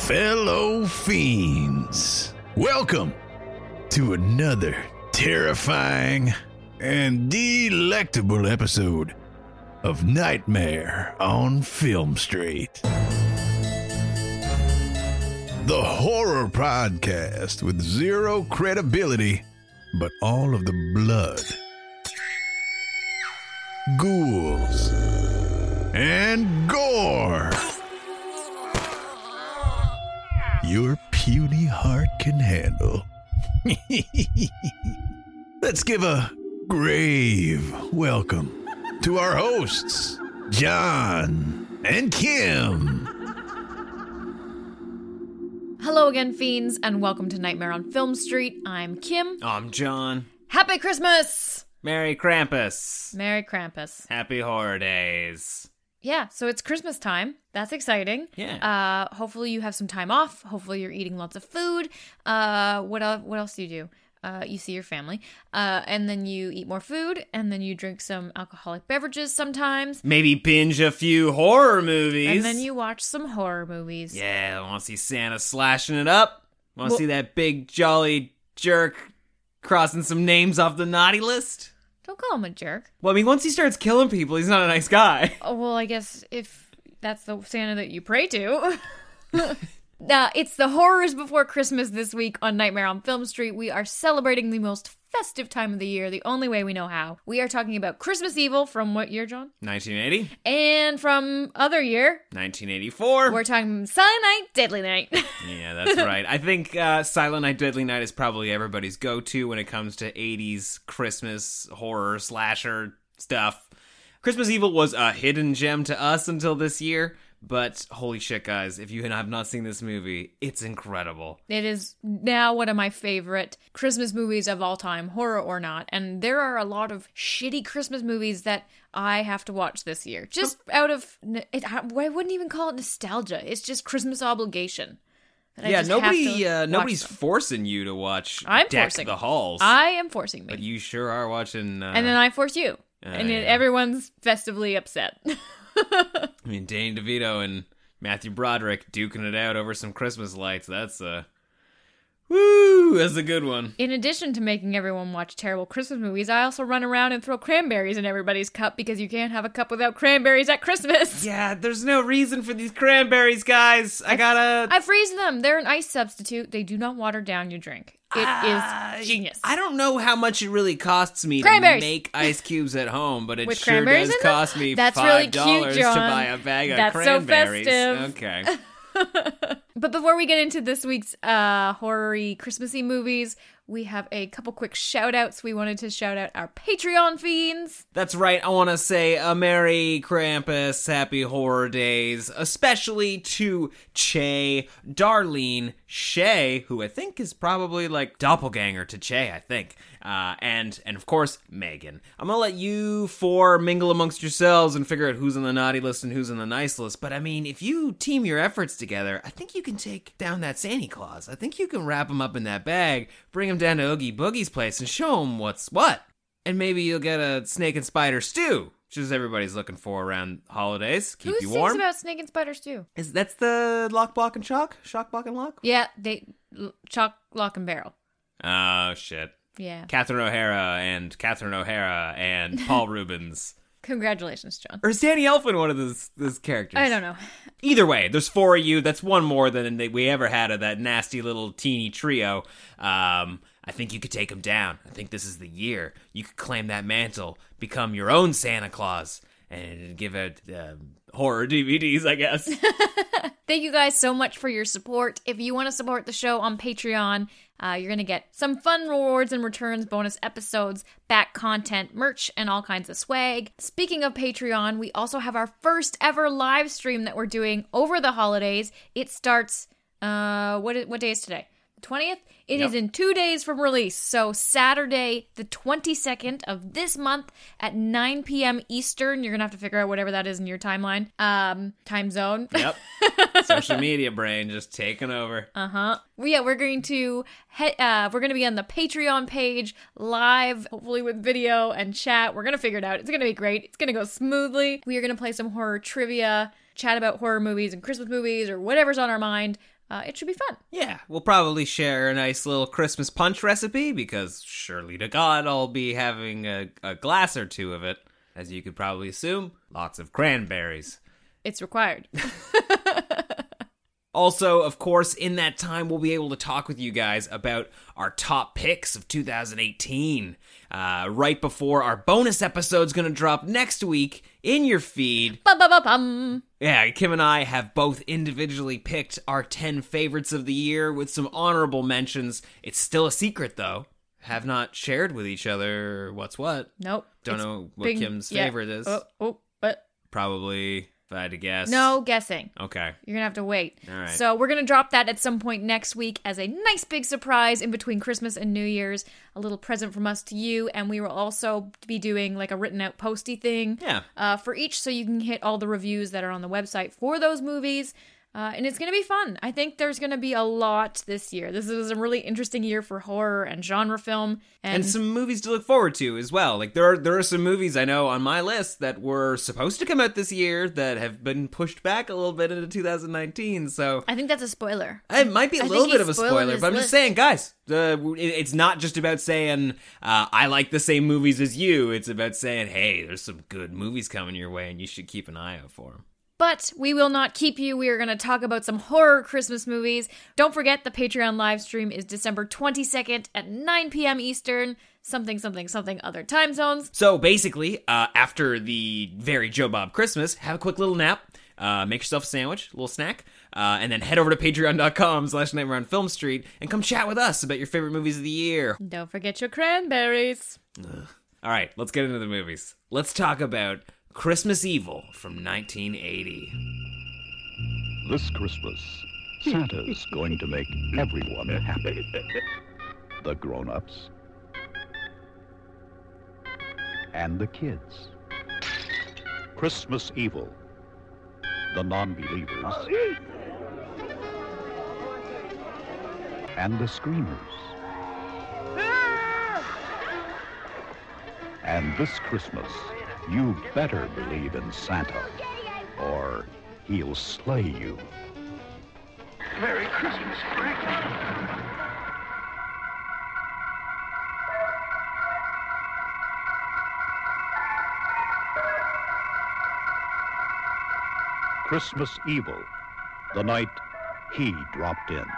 fellow fiends. Welcome to another terrifying and delectable episode of Nightmare on Film Street. The horror podcast with zero credibility, but all of the blood, ghouls, and gore your puny heart can handle. Let's give a grave welcome to our hosts, John and Kim. Hello again, fiends, and welcome to Nightmare on Film Street. I'm Kim. I'm John. Happy Christmas! Merry Krampus. Merry Krampus. Happy Horror Days. Yeah, so it's Christmas time. That's exciting. Yeah. Hopefully you have some time off. Hopefully you're eating lots of food. What else do you do? You see your family. And then you eat more food. And then you drink some alcoholic beverages sometimes. Maybe binge a few horror movies. And then you watch some horror movies. Yeah, I want to see Santa slashing it up. Want to see that big jolly jerk crossing some names off the naughty list. Don't call him a jerk. Well, I mean, once he starts killing people, he's not a nice guy. Oh, well, I guess if that's the Santa that you pray to. It's the Horrors Before Christmas this week on Nightmare on Film Street. We are celebrating the most festive time of the year, the only way we know how. We are talking about Christmas Evil from what year, John? 1980. And from other year? 1984. We're talking Silent Night, Deadly Night. Yeah, that's right. I think Silent Night, Deadly Night is probably everybody's go-to when it comes to 80s Christmas horror slasher stuff. Christmas Evil was a hidden gem to us until this year. But holy shit, guys, if you have not seen this movie, it's incredible. It is now one of my favorite Christmas movies of all time, horror or not. And there are a lot of shitty Christmas movies that I have to watch this year. Just out of, I wouldn't even call it nostalgia. It's just Christmas obligation. Yeah, nobody's forcing you to watch Deck the Halls. I am forcing me. But you sure are watching. And then I force you. And everyone's festively upset. I mean, Danny DeVito and Matthew Broderick duking it out over some Christmas lights. That's a good one. In addition to making everyone watch terrible Christmas movies, I also run around and throw cranberries in everybody's cup because you can't have a cup without cranberries at Christmas. Yeah, there's no reason for these cranberries, guys. I freeze them. They're an ice substitute. They do not water down your drink. It is genius. I don't know how much it really costs me to make ice cubes at home, but it sure does cost me That's $5 really cute, to buy a bag of cranberries. So festive. Okay. But before we get into this week's horror-y, Christmassy movies, we have a couple quick shout-outs. We wanted to shout out our Patreon fiends. That's right. I want to say a Merry Krampus, Happy Horror Days, especially to Che, Darlene, Shay, who I think is probably like doppelganger to Che, I think. And of course, Megan. I'm going to let you four mingle amongst yourselves and figure out who's on the naughty list and who's on the nice list. But I mean, if you team your efforts together, I think you can take down that Santa Claus. I think you can wrap him up in that bag, bring him down to Oogie Boogie's place and show him what's what. And maybe you'll get a snake and spider stew, which is everybody's looking for around holidays. Keep you warm. Who sings about snake and spider stew? That's the Lock, Block, and Shock? Shock, Block, and Lock? Yeah, Chalk, Lock, and Barrel. Oh, shit. Yeah. Catherine O'Hara and Paul Rubens. Congratulations, John. Or is Danny Elfman one of those characters? I don't know. Either way, there's four of you. That's one more than we ever had of that nasty little teeny trio. I think you could take them down. I think this is the year. You could claim that mantle, become your own Santa Claus, and give out horror DVDs, I guess. Thank you guys so much for your support. If you want to support the show on Patreon, you're going to get some fun rewards and returns, bonus episodes, back content, merch, and all kinds of swag. Speaking of Patreon, we also have our first ever live stream that we're doing over the holidays. It starts, what day is today? The 20th? It is in 2 days from release. So Saturday, the 22nd of this month at 9 p.m. Eastern. You're going to have to figure out whatever that is in your timeline. Time zone. Yep. Social media brain just taking over. Uh-huh. Well, yeah, we're going to be on the Patreon page live, hopefully with video and chat. We're going to figure it out. It's going to be great. It's going to go smoothly. We are going to play some horror trivia, chat about horror movies and Christmas movies or whatever's on our mind. it should be fun. Yeah, we'll probably share a nice little Christmas punch recipe because surely to God I'll be having a glass or two of it. As you could probably assume, lots of cranberries. It's required. Also, of course, in that time, we'll be able to talk with you guys about our top picks of 2018. Right before our bonus episode's going to drop next week in your feed. Ba-ba-ba-bum. Yeah, Kim and I have both individually picked our 10 favorites of the year with some honorable mentions. It's still a secret, though. Have not shared with each other what's what. Nope. Don't know what Kim's favorite is. But Probably, if I had to guess. no guessing. Okay. You're going to have to wait. All right. So we're going to drop that at some point next week as a nice big surprise in between Christmas and New Year's. A little present from us to you. And we will also be doing like a written out posty thing for each, so you can hit all the reviews that are on the website for those movies. And it's going to be fun. I think there's going to be a lot this year. This is a really interesting year for horror and genre film. And some movies to look forward to as well. Like there are some movies I know on my list that were supposed to come out this year that have been pushed back a little bit into 2019. So I think that's a spoiler. It might be a little bit of a spoiler, but I'm just saying, guys, it's not just about saying I like the same movies as you. It's about saying, hey, there's some good movies coming your way and you should keep an eye out for them. But we will not keep you. We are going to talk about some horror Christmas movies. Don't forget, the Patreon live stream is December 22nd at 9 p.m. Eastern, something other time zones. So basically, after the very Joe Bob Christmas, have a quick little nap, make yourself a sandwich, a little snack, and then head over to patreon.com/Nightmare on Film Street and come chat with us about your favorite movies of the year. Don't forget your cranberries. All right, let's get into the movies. Let's talk about Christmas Evil from 1980. This Christmas, Santa's going to make everyone happy. The grown-ups and the kids. Christmas Evil. The non-believers and the screamers. And this Christmas, you better believe in Santa, or he'll slay you. Merry Christmas, Frank. Christmas Evil, the night he dropped in.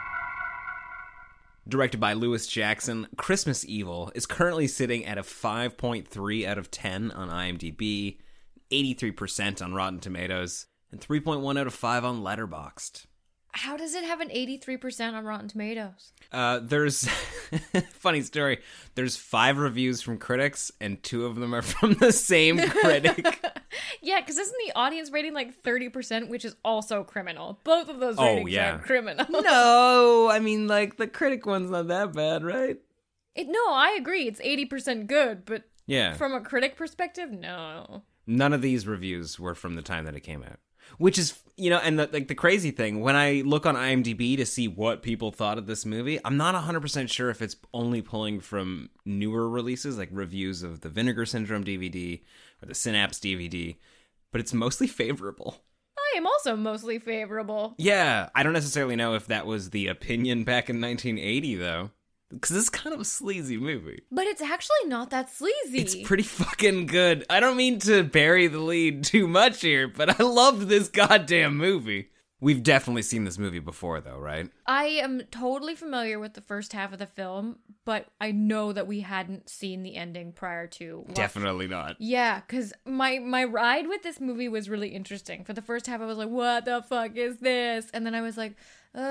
Directed by Lewis Jackson, Christmas Evil is currently sitting at a 5.3 out of 10 on IMDb, 83% on Rotten Tomatoes, and 3.1 out of 5 on Letterboxd. How does it have an 83% on Rotten Tomatoes? There's funny story. There's 5 reviews from critics, and 2 of them are from the same critic. Yeah, because isn't the audience rating like 30%, which is also criminal? Both of those ratings are criminal. No, I mean, like, the critic one's not that bad, right? No, I agree. It's 80% good, but yeah, from a critic perspective, no. None of these reviews were from the time that it came out. Which is, you know, and the crazy thing, when I look on IMDb to see what people thought of this movie, I'm not 100% sure if it's only pulling from newer releases, like reviews of the Vinegar Syndrome DVD or the Synapse DVD, but it's mostly favorable. I am also mostly favorable. Yeah, I don't necessarily know if that was the opinion back in 1980, though. Because it's kind of a sleazy movie. But it's actually not that sleazy. It's pretty fucking good. I don't mean to bury the lead too much here, but I loved this goddamn movie. We've definitely seen this movie before, though, right? I am totally familiar with the first half of the film, but I know that we hadn't seen the ending prior to. Definitely not. Yeah, because my ride with this movie was really interesting. For the first half, I was like, what the fuck is this? And then I was like,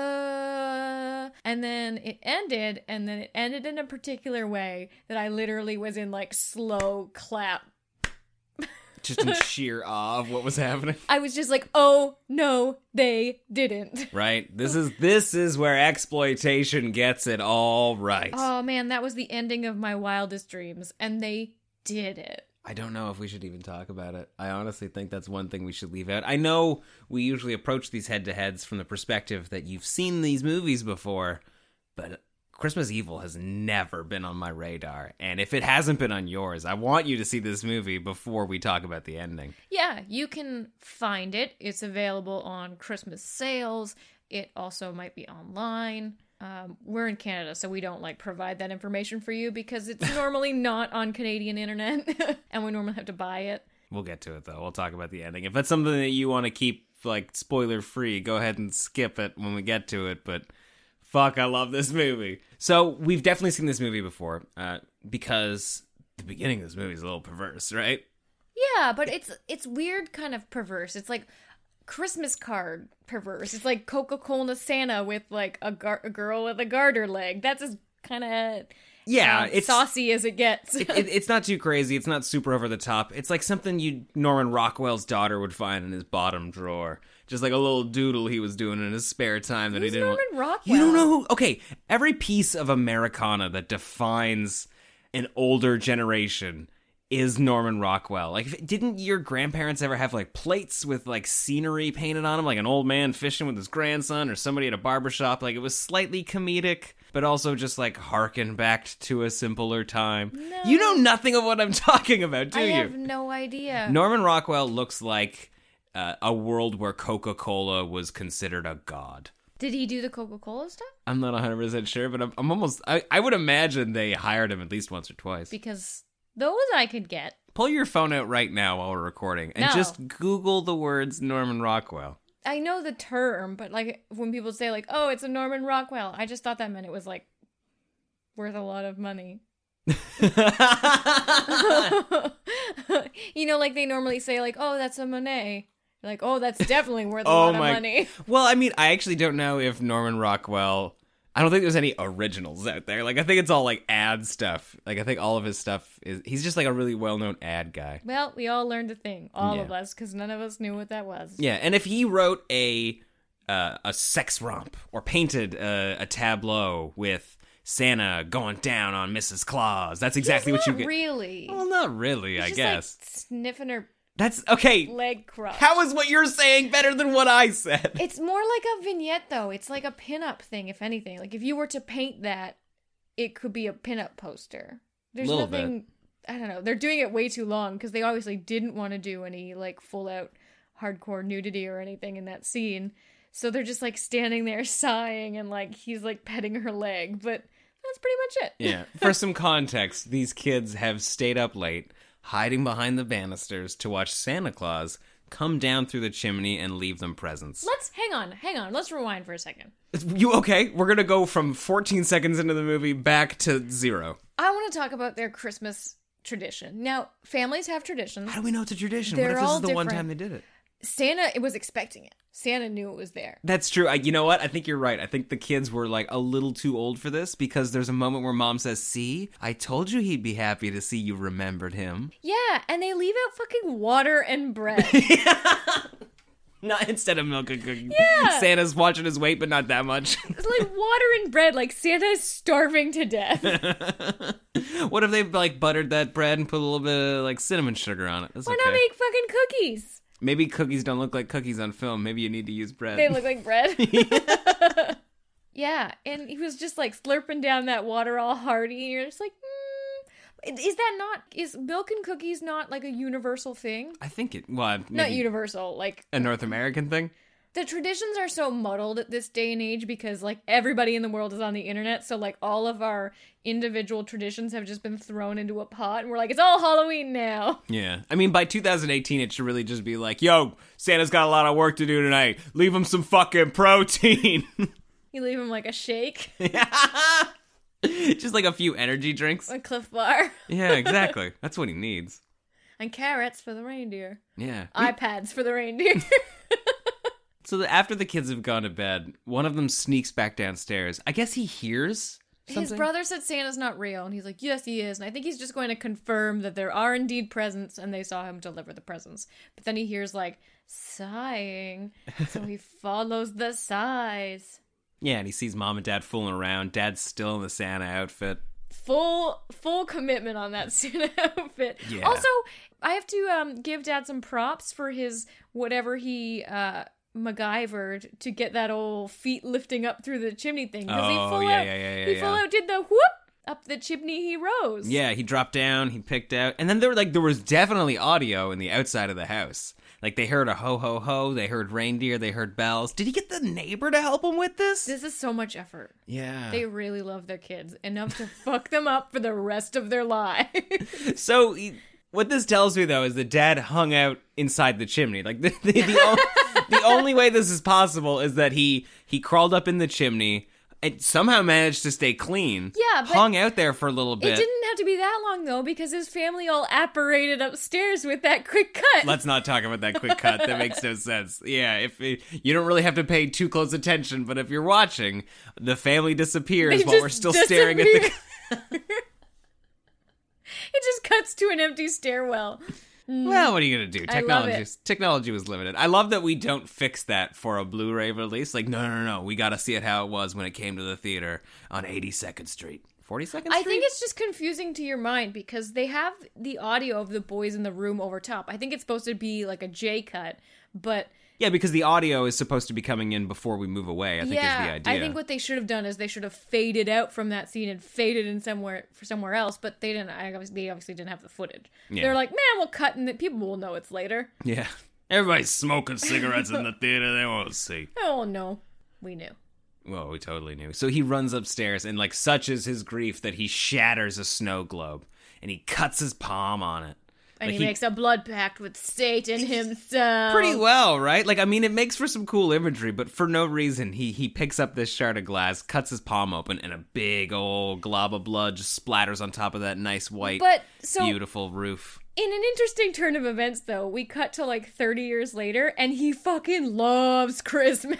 and then it ended, and then it ended in a particular way that I literally was in like slow clap. Just in sheer awe of what was happening. I was just like, oh no, they didn't. Right? This is where exploitation gets it all right. Oh man, that was the ending of my wildest dreams, and they did it. I don't know if we should even talk about it. I honestly think that's one thing we should leave out. I know we usually approach these head-to-heads from the perspective that you've seen these movies before, but Christmas Evil has never been on my radar. And if it hasn't been on yours, I want you to see this movie before we talk about the ending. Yeah, you can find it. It's available on Christmas sales. It also might be online. We're in Canada, so we don't like provide that information for you because it's normally not on Canadian internet, and we normally have to buy it. We'll get to it, though. We'll talk about the ending. If that's something that you want to keep, like, spoiler-free, go ahead and skip it when we get to it, but fuck, I love this movie. So, we've definitely seen this movie before, because the beginning of this movie is a little perverse, right? Yeah, but it's weird kind of perverse. It's like Christmas card perverse. It's like Coca-Cola Santa with, like, a girl with a garter leg. That's as kind of... Yeah, it's saucy as it gets. It's not too crazy. It's not super over the top. It's like something Norman Rockwell's daughter would find in his bottom drawer. Just like a little doodle he was doing in his spare time that Who's he didn't Norman Rockwell? You don't know who? Okay, every piece of Americana that defines an older generation is Norman Rockwell. Like, didn't your grandparents ever have, like, plates with, like, scenery painted on them? Like an old man fishing with his grandson or somebody at a barbershop? Like, it was slightly comedic, but also just, like, harken back to a simpler time. No. You know nothing of what I'm talking about, do I you? have no idea. Norman Rockwell looks like a world where Coca-Cola was considered a god. Did he do the Coca-Cola stuff? I'm not 100% sure, but I'm almost... I would imagine they hired him at least once or twice. Because those I could get. Pull your phone out right now while we're recording and No. just Google the words Norman Rockwell. I know the term, but like when people say like, "Oh, it's a Norman Rockwell," I just thought that meant it was like worth a lot of money. You know, like they normally say like, "Oh, that's a Monet." Like, "Oh, that's definitely worth a lot of money." Well, I mean, I actually don't know if Norman Rockwell... I don't think there's any originals out there. Like, I think it's all, like, ad stuff. Like, I think all of his stuff is... He's just, like, a really well-known ad guy. Well, we all learned a thing, all Yeah. of us, because none of us knew what that was. Yeah, and if he wrote a sex romp or painted a tableau with Santa going down on Mrs. Claus, that's exactly what you Not get. really. Well, not really, I He's just, guess. like, sniffing her That's... Okay, leg crotch. how is what you're saying better than what I said? It's more like a vignette, though. It's like a pinup thing, if anything. Like, if you were to paint that, it could be a pinup poster. There's Little nothing... I don't know. They're doing it way too long, because they obviously didn't want to do any, like, full-out hardcore nudity or anything in that scene. So they're just, like, standing there sighing, and, like, he's, like, petting her leg. But that's pretty much it. Yeah. For some context, these kids have stayed up late, hiding behind the banisters to watch Santa Claus come down through the chimney and leave them presents. Hang on. Let's rewind for a second. You okay? We're gonna go from 14 seconds into the movie back to 0. I want to talk about their Christmas tradition. Now, families have traditions. How do we know it's a tradition? They're What if this all is the one different. time they did it? Santa was expecting it. Santa knew it was there. That's true. You know what? I think you're right. I think the kids were like a little too old for this because there's a moment where mom says, "See, I told you he'd be happy to see you remembered him." Yeah, and they leave out fucking water and bread. Not instead of milk and cookies. Yeah. Santa's watching his weight, but not that much. It's like water and bread, like Santa's starving to death. What if they like buttered that bread and put a little bit of like cinnamon sugar on it? That's Why okay. not make fucking cookies? Maybe cookies don't look like cookies on film. Maybe you need to use bread. They look like bread. Yeah, and he was just like slurping down that water all hearty, and you're just like, is milk and cookies not like a universal thing? I think it. Well, maybe Not universal, like a North American thing. the traditions are so muddled at this day and age because like everybody in the world is on the internet, so like all of our individual traditions have just been thrown into a pot, and we're like, it's all Halloween now. Yeah. I mean, by 2018, it should really just be like, yo, Santa's got a lot of work to do tonight. Leave him some fucking protein. You leave him like a shake, Just like a few energy drinks. a Cliff Bar, Yeah, exactly. That's what he needs. and carrots for the reindeer. Yeah. iPads for the reindeer. So after the kids have gone to bed, one of them sneaks back downstairs. I guess he hears something. His brother said Santa's not real, and he's like, yes, he is. And I think he's just going to confirm that there are indeed presents, and they saw him deliver the presents. But then he hears, like, sighing, so he follows the sighs. Yeah, and he sees mom and dad fooling around. Dad's still in the Santa outfit. Full commitment on that Santa outfit. Yeah. Also, I have to give Dad some props for his whatever he MacGyvered to get that old feet lifting up through the chimney thing. Because he full out did the whoop up the chimney he rose. Yeah, he dropped down, he picked out, and then there was definitely audio in the outside of the house. Like, they heard a ho-ho-ho, they heard reindeer, they heard bells. Did he get the neighbor to help him with this? This is so much effort. Yeah. They really love their kids enough to fuck them up for the rest of their lives. So, what this tells me, though, is that Dad hung out inside the chimney. Like, the only way this is possible is that he crawled up in the chimney and somehow managed to stay clean. Yeah, but hung out there for a little bit. It didn't have to be that long, though, because his family all apparated upstairs with that quick cut. Let's not talk about that quick cut. That makes no sense. Yeah, you don't really have to pay too close attention, but if you're watching, the family disappears They while we're just still staring at the... disappear. It just cuts to an empty stairwell. Well, what are you going to do? I love it. Technology was limited. I love that we don't fix that for a Blu-ray release. Like, no. We got to see it how it was when it came to the theater on 82nd Street. 42nd Street? I think it's just confusing to your mind because they have the audio of the boys in the room over top. I think it's supposed to be like a J cut, but... Yeah, because the audio is supposed to be coming in before we move away, I think is the idea. I think what they should have done is they should have faded out from that scene and faded in somewhere else, but they didn't. They obviously didn't have the footage. Yeah. They're like, man, we'll cut and people will know it's later. Yeah. Everybody's smoking cigarettes in the theater, they won't see. Oh, no. We knew. Well, we totally knew. So he runs upstairs, and like such is his grief that he shatters a snow globe, and he cuts his palm on it. And Like, he makes a blood pact with Satan himself. Pretty well, right? Like, I mean, it makes for some cool imagery, but for no reason, he picks up this shard of glass, cuts his palm open, and a big old glob of blood just splatters on top of that nice white, beautiful roof. In an interesting turn of events, though, we cut to like 30 years later, and he fucking loves Christmas.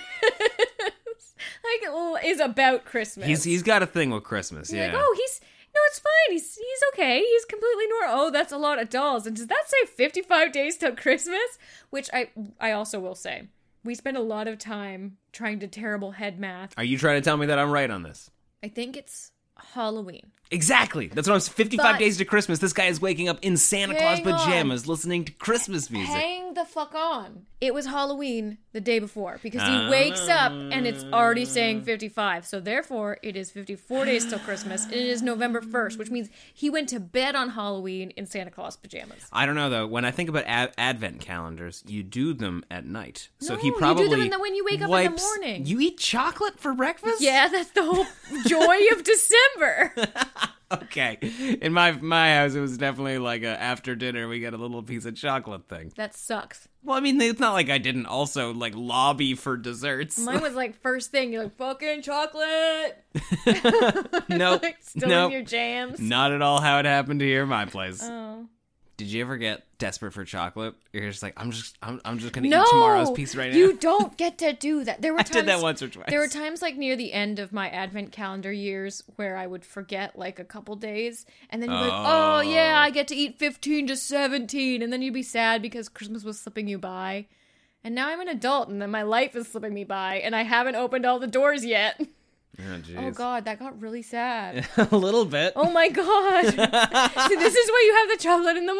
Like, is about Christmas. He's got a thing with Christmas, He's yeah. like, oh, no, it's fine. He's okay. He's completely normal. Oh, that's a lot of dolls. And does that say 55 days till Christmas? Which I also will say, we spend a lot of time trying to terrible head math. Are you trying to tell me that I'm right on this? I think it's Halloween. Exactly. That's what I'm saying. 55 But- days to Christmas. This guy is waking up in Santa Claus Hang on. pajamas listening to Christmas music. Hang the fuck on. It was Halloween the day before because he wakes up and it's already saying 55. So therefore, it is 54 days till Christmas. And it is November 1st, which means he went to bed on Halloween in Santa Claus pajamas. I don't know, though. When I think about advent calendars, you do them at night. So No, he you do probably them when you wake up in the morning. You eat chocolate for breakfast? Yeah, that's the whole joy of December. Okay. In my house, it was definitely like after dinner, we get a little piece of chocolate thing. That sucks. Well, I mean, it's not like I didn't also like lobby for desserts. Mine was like first thing. You're like, fucking chocolate. Nope. Like, still Nope. in your jams. Not at all how it happened here in my place. Oh. Did you ever get desperate for chocolate? You're just like, I'm just gonna No, eat tomorrow's piece right now. you don't get to do that. There were I times, did that once or twice. There were times like near the end of my advent calendar years where I would forget like a couple days, and then you'd be like, oh yeah, I get to eat 15 to 17, and then you'd be sad because Christmas was slipping you by. And now I'm an adult, and then my life is slipping me by, and I haven't opened all the doors yet. Oh, jeez. Oh god, that got really sad. A little bit. Oh my god. See, this is why you have the chocolate in the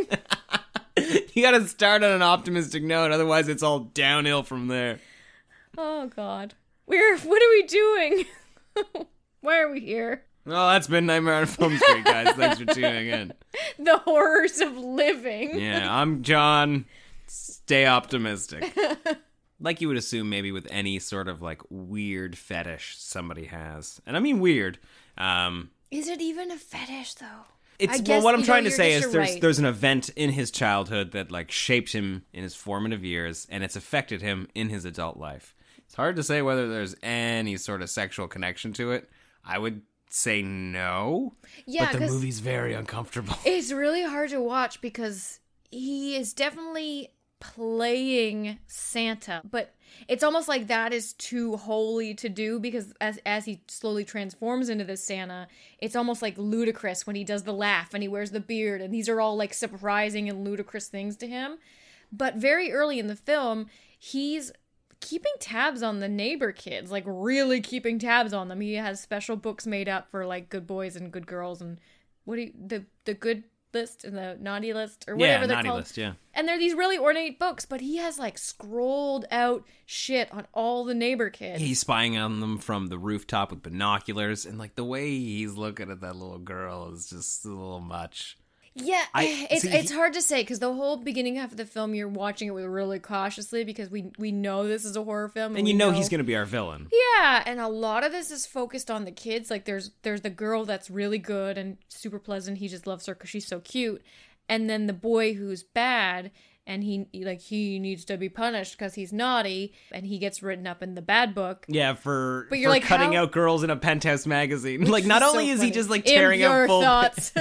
morning. You gotta start on an optimistic note, otherwise it's all downhill from there. Oh god. What are we doing? Why are we here? Well, that's been Nightmare on Film Street, guys. Thanks for tuning in. The horrors of living. Yeah, I'm John. Stay optimistic. Like you would assume maybe with any sort of like weird fetish somebody has. And I mean weird. Is it even a fetish though? It's I well, guess, what I'm you know, trying to you're say just is right. there's an event in his childhood that like shaped him in his formative years, and it's affected him in his adult life. It's hard to say whether there's any sort of sexual connection to it. I would say no. Yeah, but the 'cause movie's very uncomfortable. It's really hard to watch because he is definitely playing Santa, but it's almost like that is too holy to do because as he slowly transforms into this Santa, it's almost like ludicrous when he does the laugh and he wears the beard, and these are all like surprising and ludicrous things to him. But very early in the film, he's keeping tabs on the neighbor kids, like really keeping tabs on them. He has special books made up for like good boys and good girls and the good list and the naughty list or whatever they're naughty called. list, yeah. And they're these really ornate books, but he has like scrolled out shit on all the neighbor kids. He's spying on them from the rooftop with binoculars, and like the way he's looking at that little girl is just a little much. Yeah, it's see, it's hard to say because the whole beginning half of the film you're watching it with really cautiously because we know this is a horror film And you know he's going to be our villain. Yeah, and a lot of this is focused on the kids. Like there's the girl that's really good and super pleasant. He just loves her because she's so cute, and then the boy who's bad. And he needs to be punished because he's naughty, and he gets written up in the bad book. Yeah, for like, cutting how- out girls in a Penthouse magazine. Like, not only so is funny. he just like tearing Impure out full thoughts.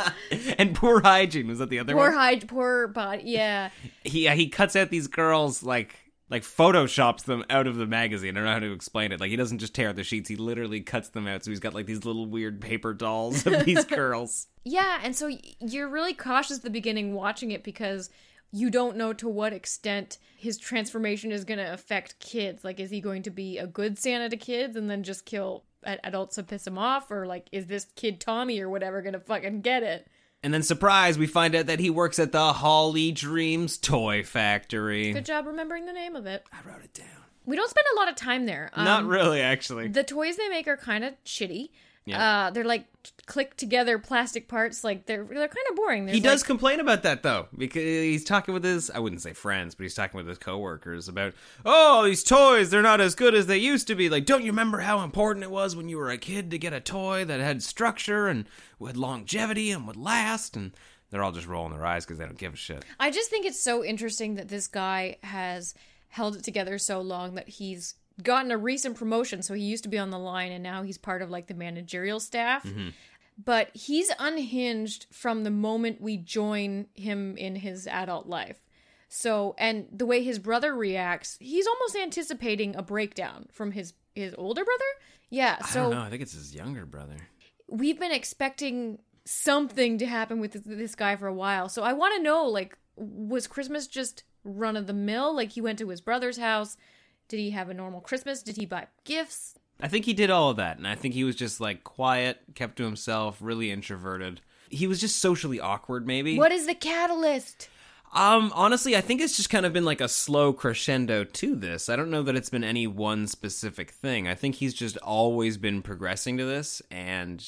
and Poor Hygiene, was that the other one? Poor body. Yeah. He cuts out these girls like photoshops them out of the magazine. I don't know how to explain it. Like, he doesn't just tear out the sheets, he literally cuts them out. So he's got like these little weird paper dolls of these girls. Yeah, and so you're really cautious at the beginning watching it because you don't know to what extent his transformation is going to affect kids. Like, is he going to be a good Santa to kids and then just kill adults to piss him off? Or, like, is this kid Tommy or whatever going to fucking get it? And then, surprise, we find out that he works at the Holly Dreams Toy Factory. Good job remembering the name of it. I wrote it down. We don't spend a lot of time there. Not really, actually. The toys they make are kind of shitty. Yeah. They're like click together plastic parts. Like they're kind of boring. There's He does complain about that though, because he's talking with his, I wouldn't say friends, but he's talking with his coworkers about, oh, these toys, they're not as good as they used to be. Like, don't you remember how important it was when you were a kid to get a toy that had structure and had longevity and would last? And they're all just rolling their eyes because they don't give a shit. I just think it's so interesting that this guy has held it together so long that he's gotten a recent promotion. So he used to be on the line and now he's part of like the managerial staff. Mm-hmm. But he's unhinged from the moment we join him in his adult life. So, and the way his brother reacts, he's almost anticipating a breakdown from his older brother. Yeah, so I don't know. I think it's his younger brother. We've been expecting something to happen with this guy for a while. So I want to know, like, was Christmas just run of the mill? Like, he went to his brother's house. Did he have a normal Christmas? Did he buy gifts? I think he did all of that, and I think he was just, like, quiet, kept to himself, really introverted. He was just socially awkward, maybe. What is the catalyst? Honestly, I think it's just kind of been like a slow crescendo to this. I don't know that it's been any one specific thing. I think he's just always been progressing to this, and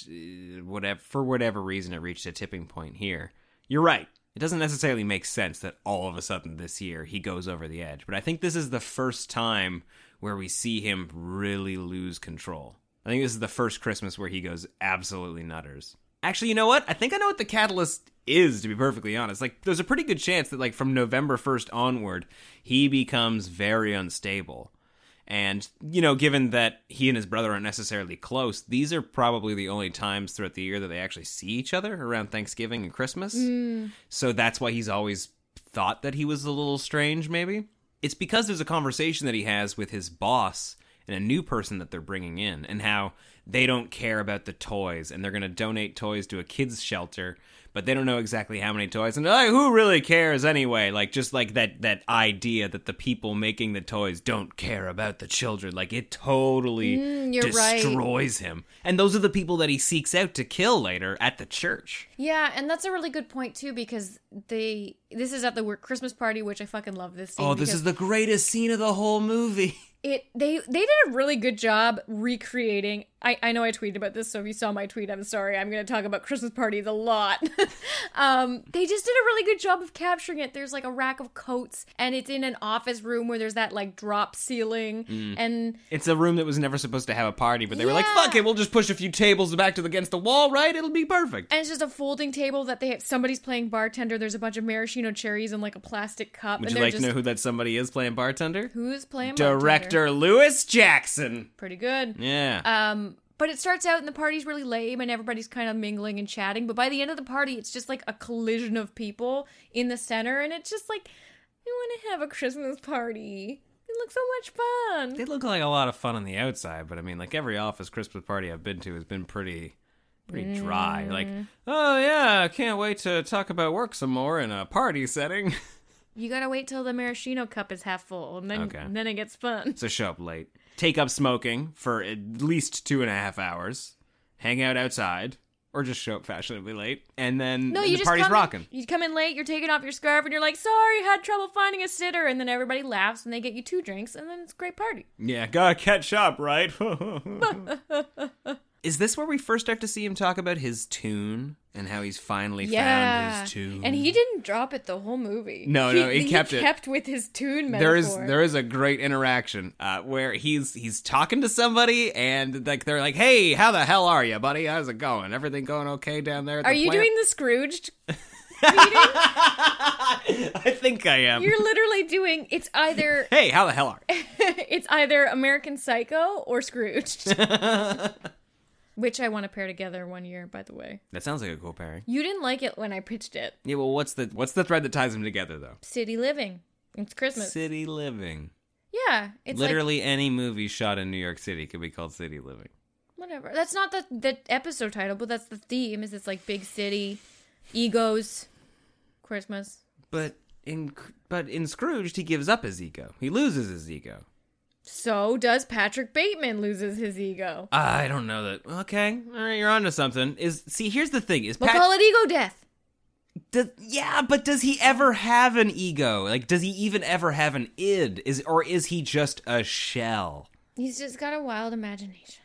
for whatever reason, it reached a tipping point here. You're right. It doesn't necessarily make sense that all of a sudden this year he goes over the edge, but I think this is the first time where we see him really lose control. I think this is the first Christmas where he goes absolutely nutters. Actually, you know what? I think I know what the catalyst is, to be perfectly honest. Like, there's a pretty good chance that, like, from November 1st onward, he becomes very unstable. And, you know, given that he and his brother aren't necessarily close, these are probably the only times throughout the year that they actually see each other, around Thanksgiving and Christmas. So that's why he's always thought that he was a little strange, maybe. It's because there's a conversation that he has with his boss and a new person that they're bringing in, and how they don't care about the toys, and they're going to donate toys to a kids shelter, but they don't know exactly how many toys, and they're like, who really cares anyway? Like, just like that idea that the people making the toys don't care about the children, like, it totally destroys him. And those are the people that he seeks out to kill later at the church. Yeah, and that's a really good point too, because this is at the Christmas party, which I fucking love this scene. Oh, this is the greatest scene of the whole movie. They did a really good job recreating. I know I tweeted about this, so if you saw my tweet, I'm sorry. I'm going to talk about Christmas parties a lot. They just did a really good job of capturing it. There's like a rack of coats, and it's in an office room where there's that like drop ceiling, and it's a room that was never supposed to have a party, but they were like, "Fuck it, we'll just push a few tables back against the wall, right? It'll be perfect." And it's just a folding table that somebody's playing bartender. There's a bunch of maraschino cherries in like a plastic cup. Would you like to know who that somebody is playing bartender? Who's playing Director bartender? Lewis Jackson. Pretty good. Yeah. But it starts out and the party's really lame and everybody's kind of mingling and chatting. But by the end of the party, it's just like a collision of people in the center. And it's just like, we want to have a Christmas party. It looks so much fun. They look like a lot of fun on the outside. But I mean, like every office Christmas party I've been to has been pretty dry. Like, oh yeah, I can't wait to talk about work some more in a party setting. You gotta wait till the maraschino cup is half full, and then it gets fun. So show up late. Take up smoking for at least 2.5 hours. Hang out outside. Or just show up fashionably late. And then the party's rocking. You come in late, you're taking off your scarf, and you're like, sorry, had trouble finding a sitter. And then everybody laughs, and they get you 2 drinks, and then it's a great party. Yeah, gotta catch up, right? Is this where we first start to see him talk about his tune and how he's finally found his tune? And he didn't drop it the whole movie. No, he kept it. He kept with his tune metaphor. There is a great interaction where he's talking to somebody and like they're like, "Hey, how the hell are you, buddy? How's it going? Everything going okay down there?" Are you doing the Scrooged reading? I think I am. You're literally doing. It's either. Hey, how the hell are you? It's either American Psycho or Scrooged. Which I want to pair together one year, by the way. That sounds like a cool pairing. You didn't like it when I pitched it. Yeah, well, what's the thread that ties them together, though? City living. It's Christmas. City living. Yeah. It's literally any movie shot in New York City could be called City living. Whatever. That's not the episode title, but that's the theme. Is it's like big city, egos, Christmas. But in Scrooged, he gives up his ego. He loses his ego. So does Patrick Bateman loses his ego. I don't know that. Okay, all right, you're onto something. Here's the thing: we'll call it ego death. But does he ever have an ego? Like, does he even ever have an id? Or is he just a shell? He's just got a wild imagination.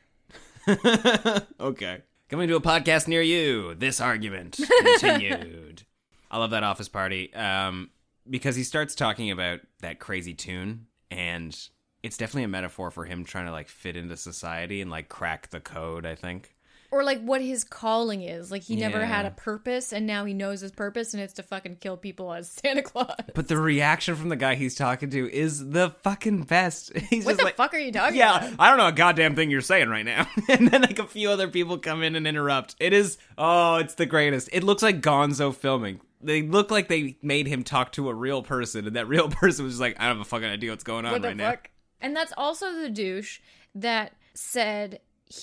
Okay, coming to a podcast near you. This argument continued. I love that office party because he starts talking about that crazy tune and. It's definitely a metaphor for him trying to, like, fit into society and, like, crack the code, I think. Or, like, what his calling is. Like, he never had a purpose, and now he knows his purpose, and it's to fucking kill people as Santa Claus. But the reaction from the guy he's talking to is the fucking best. He's what just the like, fuck are you talking about? Yeah, I don't know a goddamn thing you're saying right now. And then, like, a few other people come in and interrupt. It's the greatest. It looks like Gonzo filming. They look like they made him talk to a real person, and that real person was just like, I don't have a fucking idea what's going on right now. And that's also the douche that said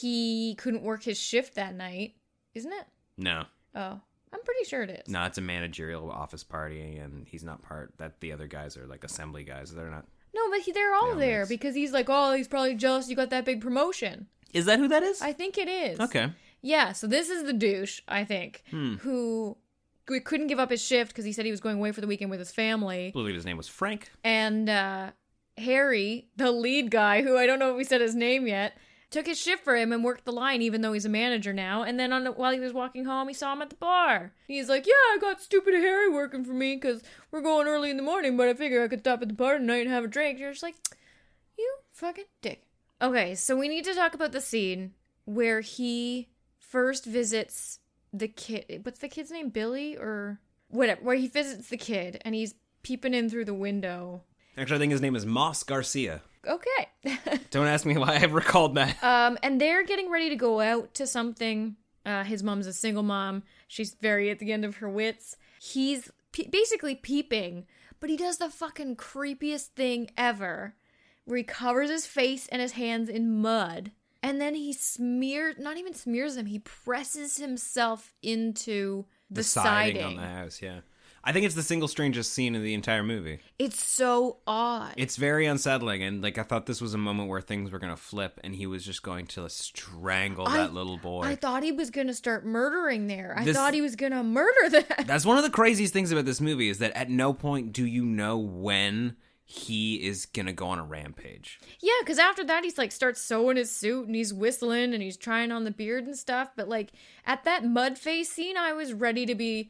he couldn't work his shift that night, isn't it? No. Oh, I'm pretty sure it is. No, it's a managerial office party, and he's not part. That the other guys are like assembly guys. They're not. No, but they're all there because he's like, oh, he's probably jealous you got that big promotion. Is that who that is? I think it is. Okay. Yeah, so this is the douche, I think, who couldn't give up his shift because he said he was going away for the weekend with his family. I believe his name was Frank. And Harry, the lead guy, who I don't know if we said his name yet, took his shift for him and worked the line, even though he's a manager now. And then while he was walking home, he saw him at the bar. He's like, yeah, I got stupid Harry working for me because we're going early in the morning, but I figure I could stop at the bar tonight and have a drink. You're just like, you fucking dick. Okay, so we need to talk about the scene where he first visits the kid. What's the kid's name? Billy or whatever. Where he visits the kid and he's peeping in through the window. Actually, I think his name is Moss Garcia. Okay. Don't ask me why I recalled that. And they're getting ready to go out to something. His mom's a single mom. She's very at the end of her wits. He's basically peeping, but he does the fucking creepiest thing ever, where he covers his face and his hands in mud, and then he not even smears them, he presses himself into the siding on the house, yeah. I think it's the single strangest scene in the entire movie. It's so odd. It's very unsettling, and like I thought this was a moment where things were going to flip, and he was just going to strangle that little boy. I thought he was going to start murdering there. I thought he was going to murder that. That's one of the craziest things about this movie is that at no point do you know when he is going to go on a rampage. Yeah, because after that he's like starts sewing his suit and he's whistling and he's trying on the beard and stuff. But like at that mud face scene, I was ready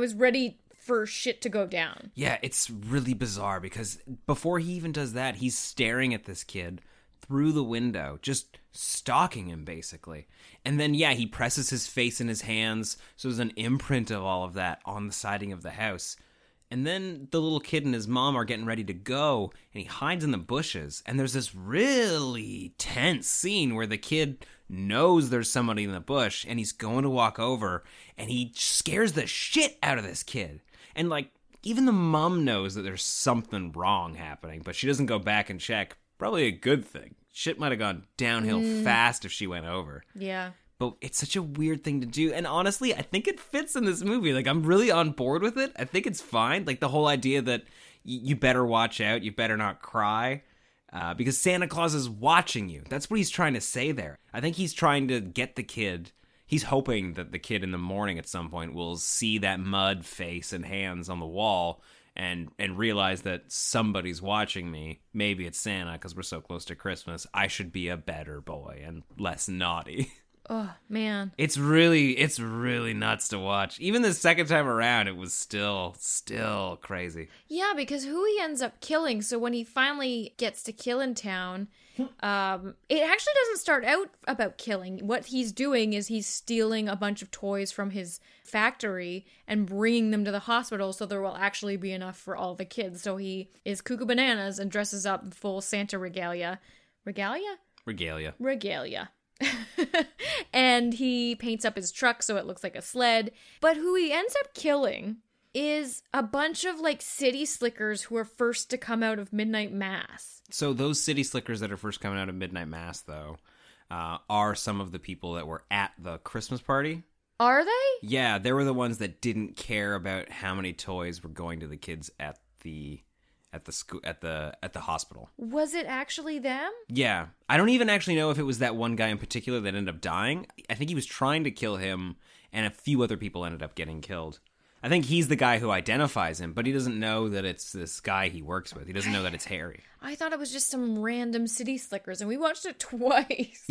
for shit to go down. Yeah, it's really bizarre because before he even does that, he's staring at this kid through the window, just stalking him basically. And then, yeah, he presses his face in his hands, so there's an imprint of all of that on the siding of the house. And then the little kid and his mom are getting ready to go, and he hides in the bushes. And there's this really tense scene where the kid knows there's somebody in the bush, and he's going to walk over, and he scares the shit out of this kid. And, like, even the mom knows that there's something wrong happening, but she doesn't go back and check. Probably a good thing. Shit might have gone downhill fast if she went over. Yeah. But it's such a weird thing to do. And honestly, I think it fits in this movie. Like, I'm really on board with it. I think it's fine. Like, the whole idea that you better watch out, you better not cry, because Santa Claus is watching you. That's what he's trying to say there. I think he's trying to get the kid. He's hoping that the kid in the morning at some point will see that mud face and hands on the wall and realize that somebody's watching me. Maybe it's Santa because we're so close to Christmas. I should be a better boy and less naughty. Oh, man. It's really nuts to watch. Even the second time around, it was still crazy. Yeah, because who he ends up killing, so when he finally gets to Killintown, it actually doesn't start out about killing. What he's doing is he's stealing a bunch of toys from his factory and bringing them to the hospital so there will actually be enough for all the kids. So he is cuckoo bananas and dresses up in full Santa regalia. Regalia. And he paints up his truck so it looks like a sled. But who he ends up killing is a bunch of like city slickers who are first to come out of Midnight Mass. So those city slickers that are first coming out of Midnight Mass, though, are some of the people that were at the Christmas party. Are they? Yeah, they were the ones that didn't care about how many toys were going to the kids at the hospital. Was it actually them? Yeah. I don't even actually know if it was that one guy in particular that ended up dying. I think he was trying to kill him, and a few other people ended up getting killed. I think he's the guy who identifies him, but he doesn't know that it's this guy he works with. He doesn't know that it's Harry. I thought it was just some random city slickers, and we watched it twice.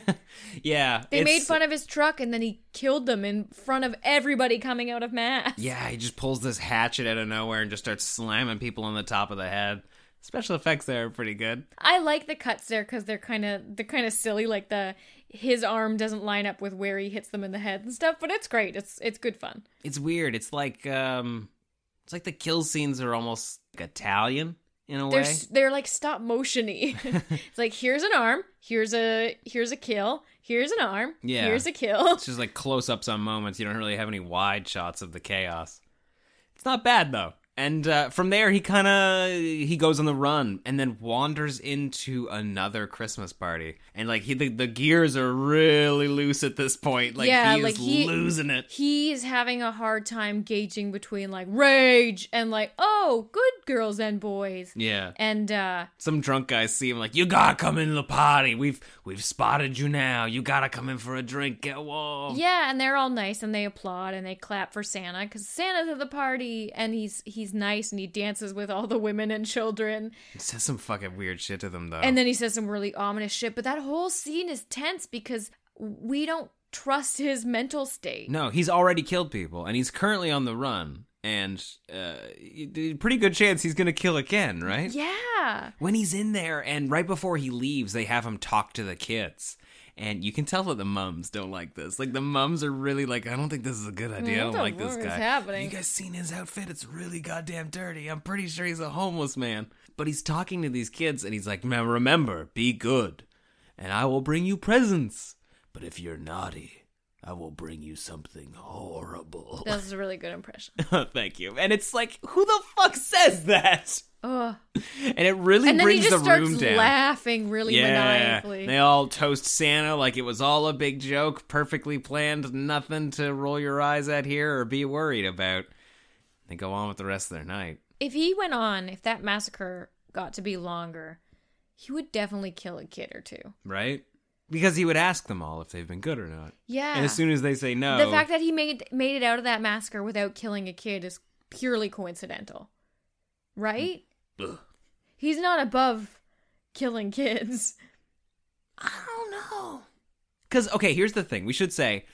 Yeah. They made fun of his truck, and then he killed them in front of everybody coming out of Mass. Yeah, he just pulls this hatchet out of nowhere and just starts slamming people on the top of the head. Special effects there are pretty good. I like the cuts there because they're kind of silly. Like his arm doesn't line up with where he hits them in the head and stuff, but it's great. It's good fun. It's weird. It's like the kill scenes are almost like Italian in a way. They're like stop motion-y. It's like here's an arm, here's a kill, here's an arm, here's a kill. It's just like close-ups on moments. You don't really have any wide shots of the chaos. It's not bad though. And from there, he goes on the run and then wanders into another Christmas party. And like the gears are really loose at this point. Like he's losing it. He's having a hard time gauging between like rage and like, oh, good girls and boys. Yeah. And some drunk guys see him like, you gotta come into the party. We've spotted you now. You gotta come in for a drink. Get warm. Yeah, and they're all nice and they applaud and they clap for Santa because Santa's at the party and he's nice and he dances with all the women and children. He says some fucking weird shit to them though. And then he says some really ominous shit. But that whole scene is tense because we don't trust his mental state. No, he's already killed people and he's currently on the run. And pretty good chance he's going to kill again, right? Yeah. When he's in there and right before he leaves, they have him talk to the kids. And you can tell that the mums don't like this. Like, the mums are really like, I don't think this is a good idea. I don't like this guy. Happening? You guys seen his outfit? It's really goddamn dirty. I'm pretty sure he's a homeless man. But he's talking to these kids, and he's like, now remember, be good. And I will bring you presents. But if you're naughty, I will bring you something horrible. That was a really good impression. Thank you. And it's like, who the fuck says that? Ugh. And it really brings the room down. And then he just starts laughing really maniacally. They all toast Santa like it was all a big joke, perfectly planned, nothing to roll your eyes at here or be worried about. They go on with the rest of their night. If that massacre got to be longer, he would definitely kill a kid or two. Right? Because he would ask them all if they've been good or not. Yeah. And as soon as they say no... The fact that he made it out of that massacre without killing a kid is purely coincidental. Right? Ugh. He's not above killing kids. I don't know. Because, okay, here's the thing. We should say,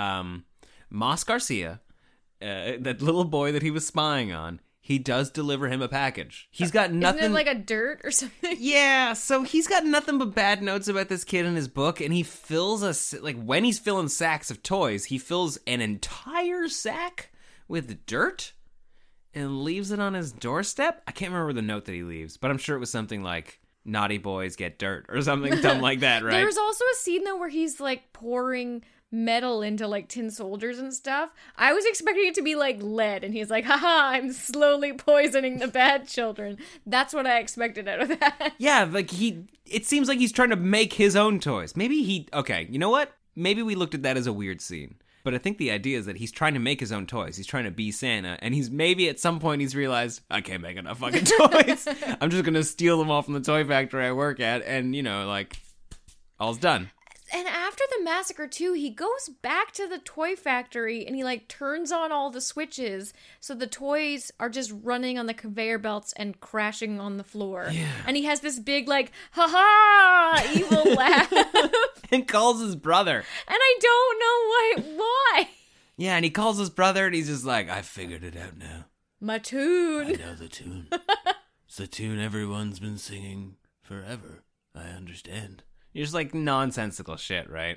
Mas Garcia, that little boy that he was spying on, he does deliver him a package. He's got nothing... Isn't it like a dirt or something? Yeah, so he's got nothing but bad notes about this kid in his book, and he fills when he's filling sacks of toys, he fills an entire sack with dirt and leaves it on his doorstep. I can't remember the note that he leaves, but I'm sure it was something like, naughty boys get dirt, or something dumb like that, right? There's also a scene, though, where he's, like, pouring metal into, like, tin soldiers and stuff. I was expecting it to be, like, lead, and he's like, haha, I'm slowly poisoning the bad children. That's what I expected out of that. Yeah, like, it seems like he's trying to make his own toys. Okay, you know what? Maybe we looked at that as a weird scene. But I think the idea is that he's trying to make his own toys. He's trying to be Santa. And he's maybe at some point he's realized, I can't make enough fucking toys. I'm just going to steal them all from the toy factory I work at. And, all's done. And after after the massacre too, he goes back to the toy factory and he like turns on all the switches so the toys are just running on the conveyor belts and crashing on the floor. Yeah. And he has this big like ha evil laugh. And calls his brother. And I don't know why. Yeah, and he calls his brother and he's just like, I figured it out now. My tune. I know the tune. It's the tune everyone's been singing forever. I understand. You're just like nonsensical shit, right?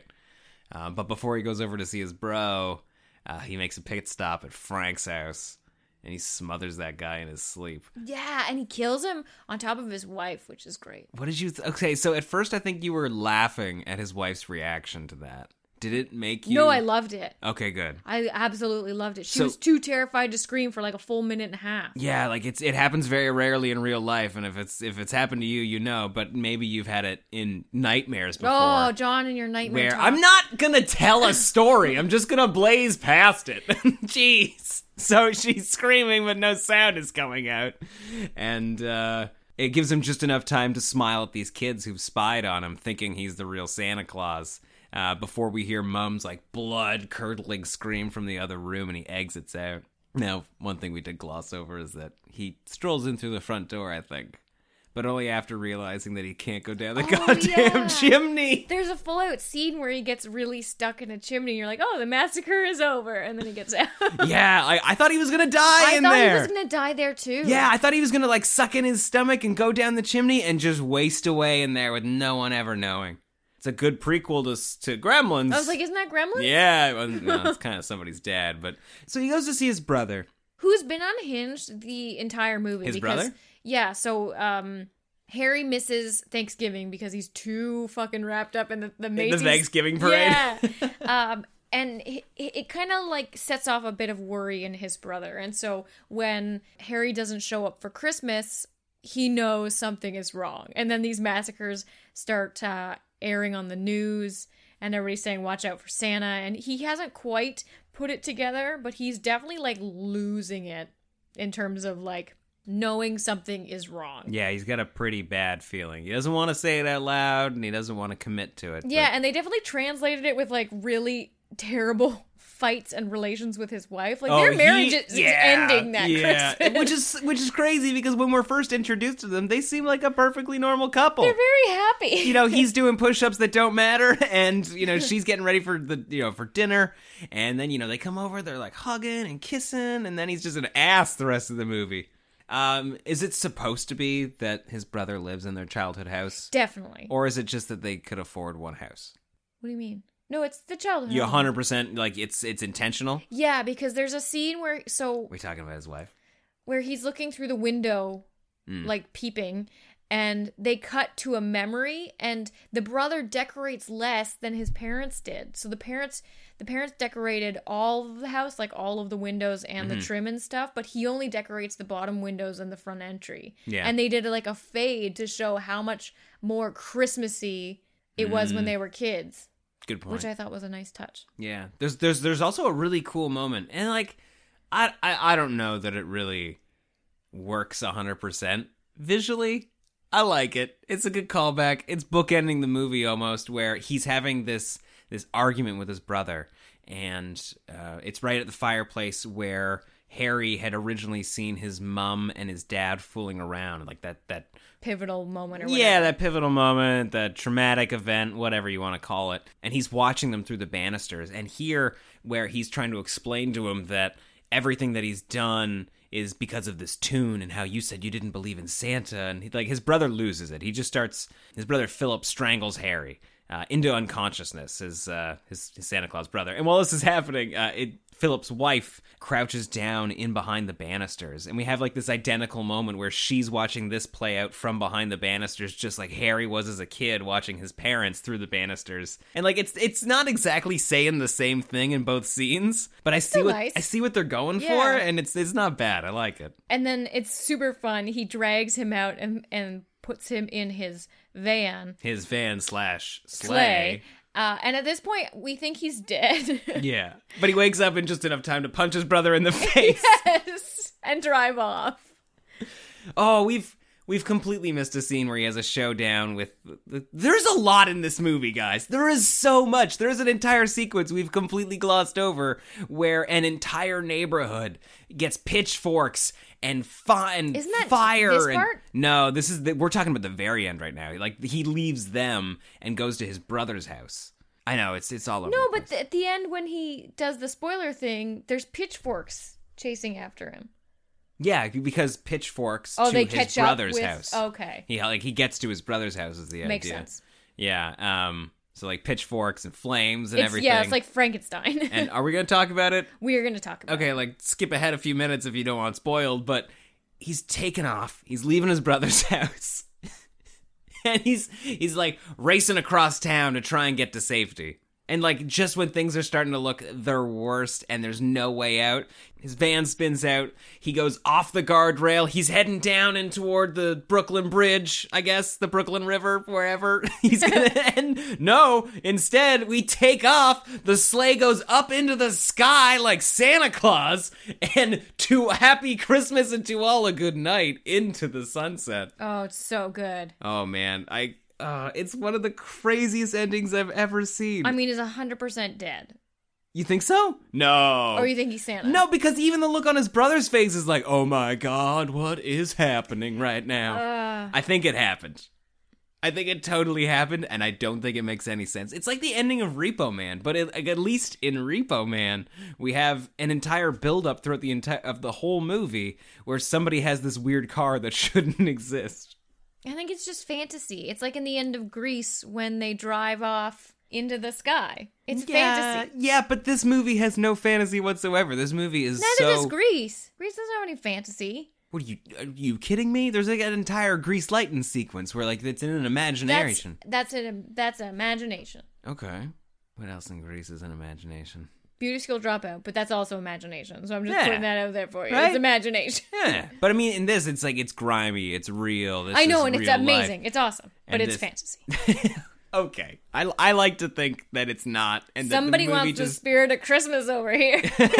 But before he goes over to see his bro, he makes a pit stop at Frank's house. And he smothers that guy in his sleep. Yeah, and he kills him on top of his wife, which is great. What did you... Okay, so at first I think you were laughing at his wife's reaction to that. Did it make you... No, I loved it. Okay, good. I absolutely loved it. She So- was too terrified to scream for like a full minute and a half. Yeah, like it happens very rarely in real life, and if it's happened to you, you know, but maybe you've had it in nightmares before. Oh, John and your nightmare where talk. I'm not gonna tell a story. I'm just gonna blaze past it. Jeez. So she's screaming, but no sound is coming out, and it gives him just enough time to smile at these kids who've spied on him, thinking he's the real Santa Claus. Before we hear Mum's like blood-curdling scream from the other room, and he exits out. Now, one thing we did gloss over is that he strolls in through the front door, I think. But only after realizing that he can't go down the goddamn yeah. chimney. There's a full-out scene where he gets really stuck in a chimney. You're like, oh, the massacre is over. And then he gets out. Yeah, I thought he was gonna die I in thought there. he was going to die there, too. Yeah, I thought he was gonna like suck in his stomach and go down the chimney and just waste away in there with no one ever knowing. It's a good prequel to Gremlins. I was like, isn't that Gremlins? Yeah, well, no, it's kind of somebody's dad. But so he goes to see his brother. Who's been unhinged the entire movie. His brother? Yeah, so Harry misses Thanksgiving because he's too fucking wrapped up in the Macy's. The Thanksgiving parade. Yeah. And it kind of like sets off a bit of worry in his brother. And so when Harry doesn't show up for Christmas, he knows something is wrong. And then these massacres start airing on the news, and everybody's saying, watch out for Santa. And he hasn't quite put it together, but he's definitely like losing it in terms of like knowing something is wrong. Yeah, he's got a pretty bad feeling. He doesn't want to say it out loud, and he doesn't want to commit to it. Yeah, but... and they definitely translated it with like really terrible fights and relations with his wife. Like their marriage is ending that Christmas. which is crazy because when we're first introduced to them, they seem like a perfectly normal couple. They're very happy. You know, he's doing push-ups that don't matter, and you know she's getting ready for for dinner, and then they come over, they're like hugging and kissing, and then he's just an ass the rest of the movie. Is it supposed to be that his brother lives in their childhood house? Definitely. Or is it just that they could afford one house? What do you mean? No, it's the childhood. You 100% like it's intentional? Yeah, because there's a scene where We're talking about his wife. Where he's looking through the window, like peeping, and they cut to a memory, and the brother decorates less than his parents did. So the parents decorated all of the house, like all of the windows and the trim and stuff, but he only decorates the bottom windows and the front entry. Yeah. And they did like a fade to show how much more Christmassy it was when they were kids. Good point. Which I thought was a nice touch. Yeah. There's also a really cool moment. And like I don't know that it really works 100% visually. I like it. It's a good callback. It's bookending the movie almost, where he's having this argument with his brother, and it's right at the fireplace where Harry had originally seen his mom and his dad fooling around, like that pivotal moment or whatever. Yeah, that pivotal moment, that traumatic event, whatever you want to call it. And he's watching them through the banisters. And here, where he's trying to explain to him that everything that he's done is because of this tune and how you said you didn't believe in Santa. And his brother loses it. His brother Philip strangles Harry into unconsciousness, his Santa Claus brother. And while this is happening, Philip's wife crouches down in behind the banisters, and we have like this identical moment where she's watching this play out from behind the banisters, just like Harry was as a kid watching his parents through the banisters. And like it's not exactly saying the same thing in both scenes, but I see what they're going for, and it's not bad. I like it. And then it's super fun. He drags him out and puts him in his van. His van / sleigh. And at this point, we think he's dead. Yeah. But he wakes up in just enough time to punch his brother in the face. Yes! And drive off. Oh, We've completely missed a scene where he has a showdown with... There's a lot in this movie, guys. There is so much. There's an entire sequence we've completely glossed over where an entire neighborhood gets pitchforks and Isn't that fire. this part? No, this is... We're talking about the very end right now. Like, he leaves them and goes to his brother's house. I know, it's all over. No, the but place. at the end when he does the spoiler thing, there's pitchforks chasing after him. Yeah, because pitchforks Oh, to they his catch brother's up with... house. Okay. He gets to his brother's house is the idea. Makes sense. Yeah. So like pitchforks and flames and everything. Yeah, it's like Frankenstein. And are we going to talk about it? We are going to talk about it. Okay, like skip ahead a few minutes if you don't want spoiled, but he's taken off. He's leaving his brother's house. And he's like racing across town to try and get to safety. And like just when things are starting to look their worst and there's no way out, his van spins out. He goes off the guardrail. He's heading down and toward the Brooklyn Bridge, I guess, the Brooklyn River, wherever he's gonna end. No, instead we take off. The sleigh goes up into the sky like Santa Claus, and to happy Christmas and to all a good night into the sunset. Oh, it's so good. Oh man, it's one of the craziest endings I've ever seen. I mean, he's 100% dead. You think so? No. Or you think he's Santa? No, because even the look on his brother's face is like, oh my god, what is happening right now? I think it happened. I think it totally happened, and I don't think it makes any sense. It's like the ending of Repo Man, but at least in Repo Man, we have an entire build-up throughout the whole movie where somebody has this weird car that shouldn't exist. I think it's just fantasy. It's like in the end of Grease when they drive off into the sky. It's fantasy. Yeah, but this movie has no fantasy whatsoever. This movie is Neither does Grease. Grease doesn't have any fantasy. What are you kidding me? There's like an entire Grease Lightning sequence where like it's in an imagination. That's an imagination. Okay. What else in Grease is an imagination? Beauty School Dropout, but that's also imagination. So I'm just Yeah. putting that out there for you. Right? It's imagination. Yeah, but I mean, in this, it's like it's grimy, it's real. This I know, is and it's real amazing. life. It's awesome, but And it's this- fantasy. Okay, I like to think that it's not, and Somebody that the movie wants the just spirit of Christmas over here.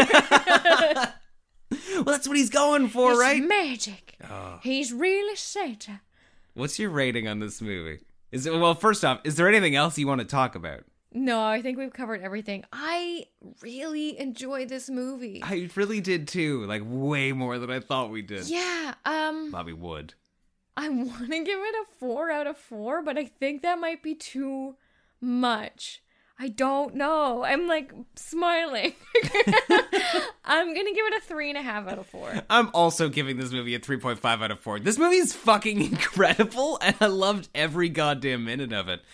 well, that's what he's going for, It's right? magic. He's really Santa. What's your rating on this movie? Well, first off, is there anything else you want to talk about? No, I think we've covered everything. I really enjoy this movie. I really did too, like way more than I thought we did. Yeah, Bobby Wood. I want to give it a 4 out of 4, but I think that might be too much. I don't know. I'm like smiling. I'm gonna give it a 3.5 out of 4. I'm also giving this movie a 3.5 out of 4. This movie is fucking incredible, and I loved every goddamn minute of it.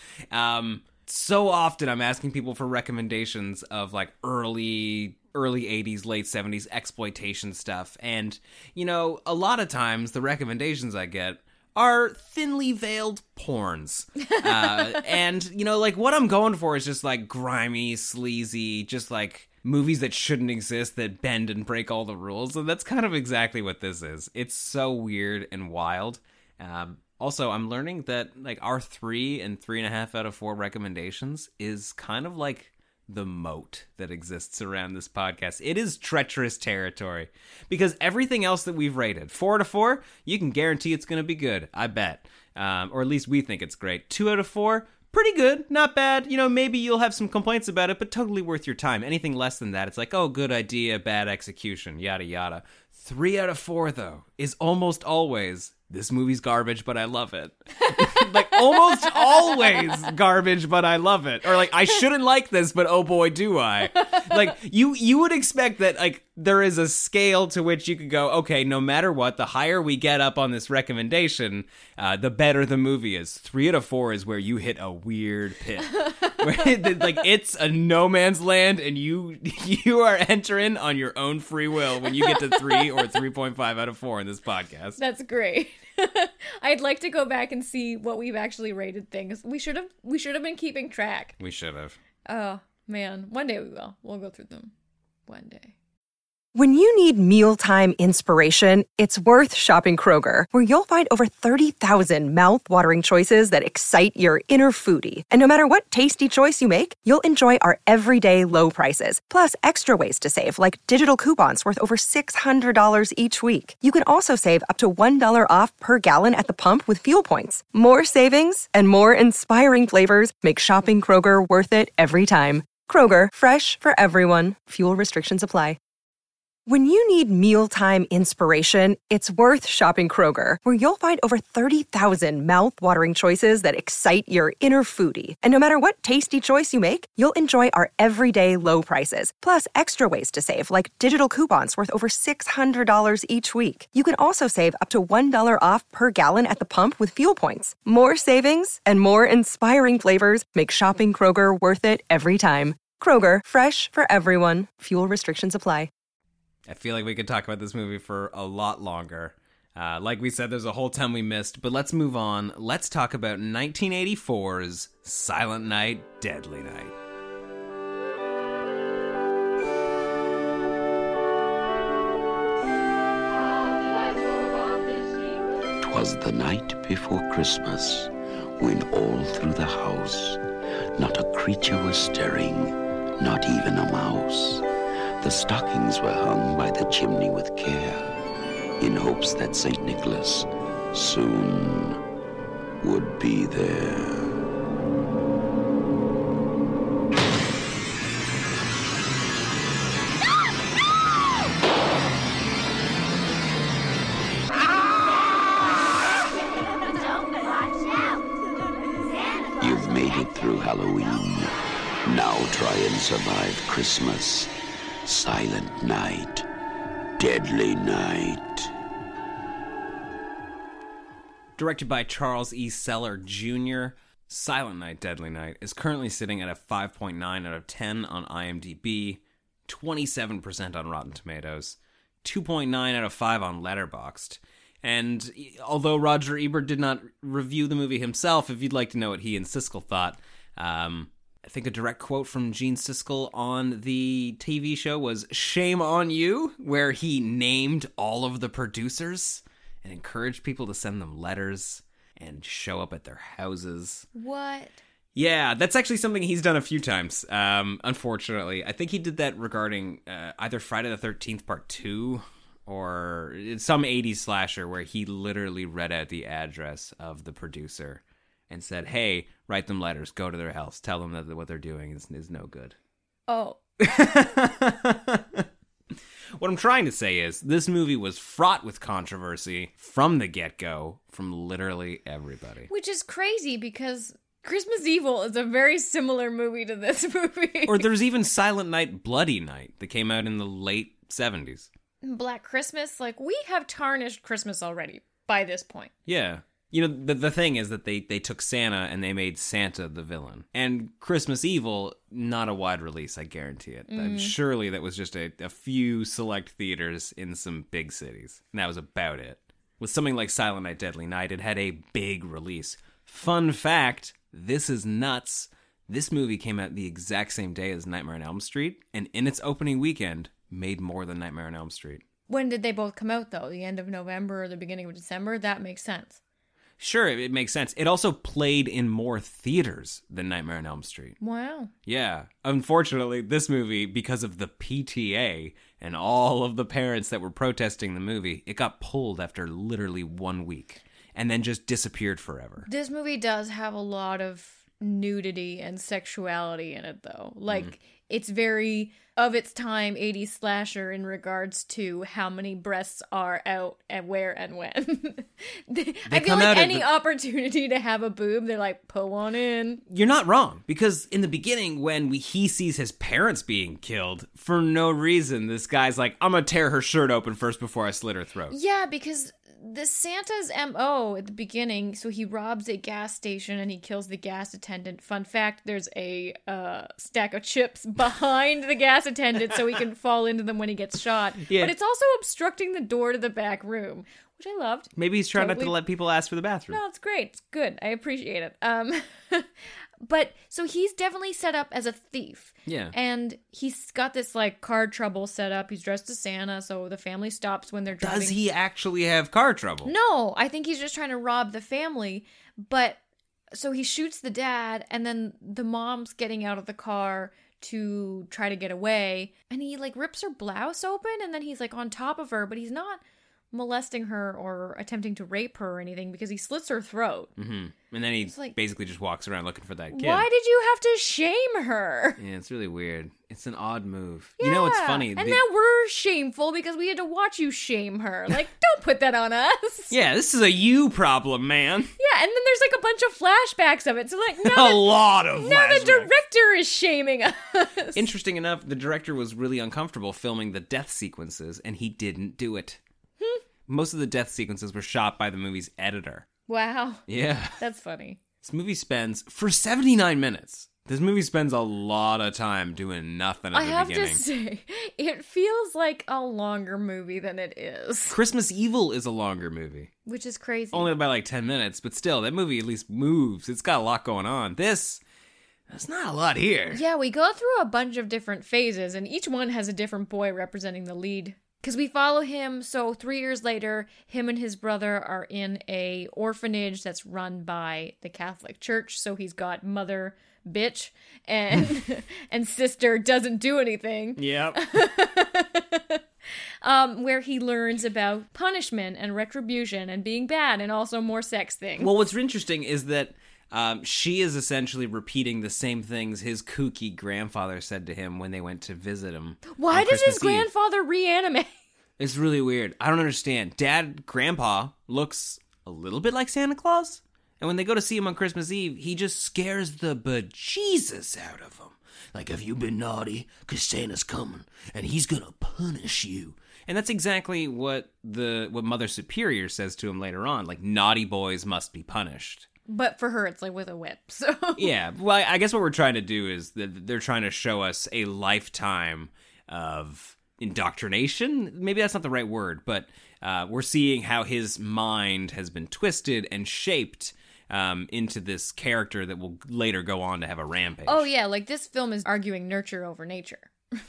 So often I'm asking people for recommendations of like early 80s, late 70s exploitation stuff. And, you know, a lot of times the recommendations I get are thinly veiled porns. And, you know, like what I'm going for is just like grimy, sleazy, just like movies that shouldn't exist that bend and break all the rules. And that's kind of exactly what this is. It's so weird and wild. Also, I'm learning that like our 3 and 3.5 out of 4 recommendations is kind of like the moat that exists around this podcast. It is treacherous territory because everything else that we've rated, 4 out of 4, you can guarantee it's going to be good. I bet. Or at least we think it's great. 2 out of 4, pretty good. Not bad. You know, maybe you'll have some complaints about it, but totally worth your time. Anything less than that, it's like, oh, good idea, bad execution, yada, yada. 3 out of 4, though, is almost always, this movie's garbage, but I love it. Like, almost always garbage, but I love it. Or, like, I shouldn't like this, but oh boy, do I. Like, you would expect that, like, there is a scale to which you could go, okay, no matter what, the higher we get up on this recommendation, the better the movie is. 3 out of 4 is where you hit a weird pit. Where, like, it's a no man's land, and you are entering on your own free will when you get to 3 or 3.5 out of 4 in this podcast. That's great. I'd like to go back and see what we've actually rated things. We should have been keeping track. We should have. Oh, man. One day we will. We'll go through them. One day. When you need mealtime inspiration, it's worth shopping Kroger, where you'll find over 30,000 mouth-watering choices that excite your inner foodie. And no matter what tasty choice you make, you'll enjoy our everyday low prices, plus extra ways to save, like digital coupons worth over $600 each week. You can also save up to $1 off per gallon at the pump with fuel points. More savings and more inspiring flavors make shopping Kroger worth it every time. Kroger, fresh for everyone. Fuel restrictions apply. When you need mealtime inspiration, it's worth shopping Kroger, where you'll find over 30,000 mouth-watering choices that excite your inner foodie. And no matter what tasty choice you make, you'll enjoy our everyday low prices, plus extra ways to save, like digital coupons worth over $600 each week. You can also save up to $1 off per gallon at the pump with fuel points. More savings and more inspiring flavors make shopping Kroger worth it every time. Kroger, fresh for everyone. Fuel restrictions apply. I feel like we could talk about this movie for a lot longer. Like we said, there's a whole ton we missed, but let's move on. Let's talk about 1984's Silent Night, Deadly Night. 'Twas the night before Christmas, when all through the house not a creature was stirring, not even a mouse. The stockings were hung by the chimney with care, in hopes that St. Nicholas soon would be there. You've made it through Halloween. Now try and survive Christmas. Silent Night, Deadly Night. Directed by Charles E. Seller Jr., Silent Night, Deadly Night is currently sitting at a 5.9 out of 10 on IMDb, 27% on Rotten Tomatoes, 2.9 out of 5 on Letterboxd. And although Roger Ebert did not review the movie himself, if you'd like to know what he and Siskel thought, I think a direct quote from Gene Siskel on the TV show was "Shame on you," where he named all of the producers and encouraged people to send them letters and show up at their houses. What? Yeah, that's actually something he's done a few times, unfortunately. I think he did that regarding either Friday the 13th Part 2 or some 80s slasher where he literally read out the address of the producer and said, hey, write them letters, go to their house, tell them that what they're doing is no good. Oh. What I'm trying to say is, this movie was fraught with controversy from the get-go, from literally everybody. Which is crazy, because Christmas Evil is a very similar movie to this movie. Or there's even Silent Night, Bloody Night, that came out in the late 70s. Black Christmas, like, we have tarnished Christmas already by this point. Yeah. You know, the thing is that they took Santa and they made Santa the villain. And Christmas Evil, not a wide release, I guarantee it. Surely that was just a few select theaters in some big cities. And that was about it. With something like Silent Night, Deadly Night, it had a big release. Fun fact, this is nuts. This movie came out the exact same day as Nightmare on Elm Street, and in its opening weekend, made more than Nightmare on Elm Street. When did they both come out, though? The end of November or the beginning of December? That makes sense. Sure, it makes sense. It also played in more theaters than Nightmare on Elm Street. Wow. Yeah. Unfortunately, this movie, because of the PTA and all of the parents that were protesting the movie, it got pulled after literally 1 week and then just disappeared forever. This movie does have a lot of nudity and sexuality in it, though. Like, it's very of its time 80s slasher in regards to how many breasts are out and where and when. I feel like any opportunity to have a boob, they're like, put one in. You're not wrong, because in the beginning, when he sees his parents being killed, for no reason, this guy's like, I'm gonna tear her shirt open first before I slit her throat. Yeah, because the Santa's MO at the beginning, so he robs a gas station and he kills the gas attendant. Fun fact, there's a stack of chips behind the gas attendant so he can fall into them when he gets shot. Yeah. But it's also obstructing the door to the back room, which I loved. Maybe he's trying not to let people ask for the bathroom. No, it's great. It's good. I appreciate it. But so he's definitely set up as a thief. Yeah. And he's got this like car trouble set up. He's dressed as Santa, so the family stops when they're driving. Does he actually have car trouble? No, I think he's just trying to rob the family. But so he shoots the dad, and then the mom's getting out of the car to try to get away, and he like rips her blouse open, and then he's like on top of her, but he's not molesting her or attempting to rape her or anything because he slits her throat. Mm-hmm. And then he like, basically just walks around looking for that kid. Why did you have to shame her? Yeah, it's really weird. It's an odd move. Yeah. You know what's funny? And now we're shameful because we had to watch you shame her. Like, don't put that on us. Yeah, this is a you problem, man. Yeah, and then there's like a bunch of flashbacks of it. So like, now A lot of now flashbacks. the director is shaming us. Interesting enough, the director was really uncomfortable filming the death sequences, and he didn't do it. Most of the death sequences were shot by the movie's editor. Wow. Yeah. That's funny. This movie spends, for 79 minutes, this movie spends a lot of time doing nothing at I the have beginning. to say, it feels like a longer movie than it is. Christmas Evil is a longer movie. Which is crazy. Only by like 10 minutes, but still, that movie at least moves. It's got a lot going on. There's not a lot here. Yeah, we go through a bunch of different phases, and each one has a different boy representing the lead. Because we follow him, so 3 years later, him and his brother are in a orphanage that's run by the Catholic Church. So he's got mother, bitch, and and sister doesn't do anything. Yep. Where he learns about punishment and retribution and being bad and also more sex things. Well, what's interesting is that she is essentially repeating the same things his kooky grandfather said to him when they went to visit him. Why on does his Christmas Eve. grandfather reanimate? It's really weird. I don't understand. Grandpa looks a little bit like Santa Claus. And when they go to see him on Christmas Eve, he just scares the bejesus out of them. Like, have you been naughty? Because Santa's coming, and he's going to punish you. And that's exactly what Mother Superior says to him later on. Like, naughty boys must be punished. But for her, it's like with a whip, so... Yeah, well, I guess what we're trying to do is that they're trying to show us a lifetime of indoctrination. Maybe that's not the right word, but we're seeing how his mind has been twisted and shaped into this character that will later go on to have a rampage. Oh, yeah, like this film is arguing nurture over nature.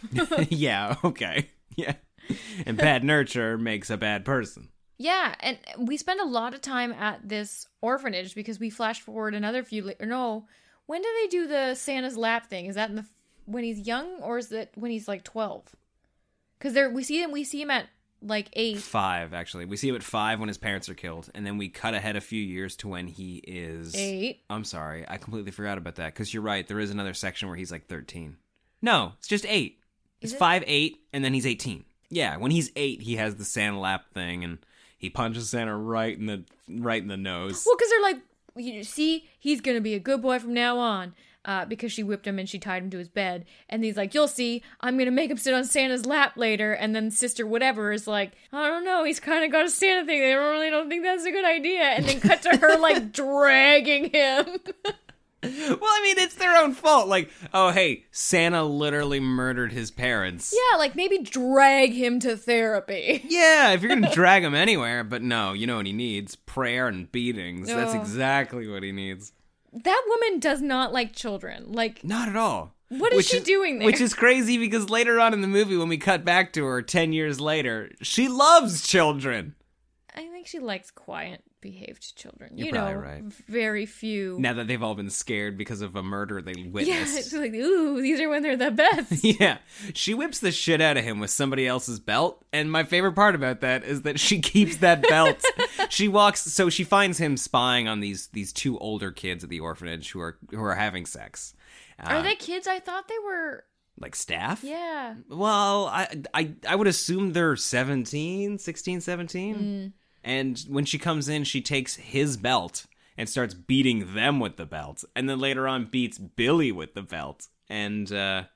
Yeah, okay. Yeah. And bad nurture makes a bad person. Yeah, and we spend a lot of time at this orphanage because we flash forward another few... No, when do they do the Santa's lap thing? Is that when he's young, or is it when he's like 12? Because we see him at like 8. 5, actually. We see him at 5 when his parents are killed, and then we cut ahead a few years to when he is... 8? I'm sorry, I completely forgot about that, because you're right, there is another section where he's like 13. No, it's just 8. It's 5, 8, and then he's 18. Yeah, when he's 8, he has the Santa lap thing, and he punches Santa right in the nose. Well, because they're like, you see, he's going to be a good boy from now on. Because she whipped him and she tied him to his bed. And he's like, you'll see, I'm going to make him sit on Santa's lap later. And then Sister whatever is like, I don't know, he's kind of got a Santa thing. They really don't think that's a good idea. And then cut to her, like, dragging him. Well, I mean, it's their own fault. Like, oh, hey, Santa literally murdered his parents. Yeah, like, maybe drag him to therapy. Yeah, if you're going to drag him anywhere. But no, you know what he needs? Prayer and beatings. That's exactly what he needs. That woman does not like children. Like, not at all. What is she doing there? Which is crazy because later on in the movie, when we cut back to her 10 years later, she loves children. I think she likes quiet, behaved children. You're you probably know, right. Very few. Now that they've all been scared because of a murder they witnessed. Yeah, it's like, ooh, these are when they're the best. Yeah. She whips the shit out of him with somebody else's belt. And my favorite part about that is that she keeps that belt. She finds him spying on these 2 older kids at the orphanage who are having sex. Are they kids? I thought they were... Like staff? Yeah. Well, I would assume they're 16, 17. And when she comes in, she takes his belt and starts beating them with the belt. And then later on beats Billy with the belt. And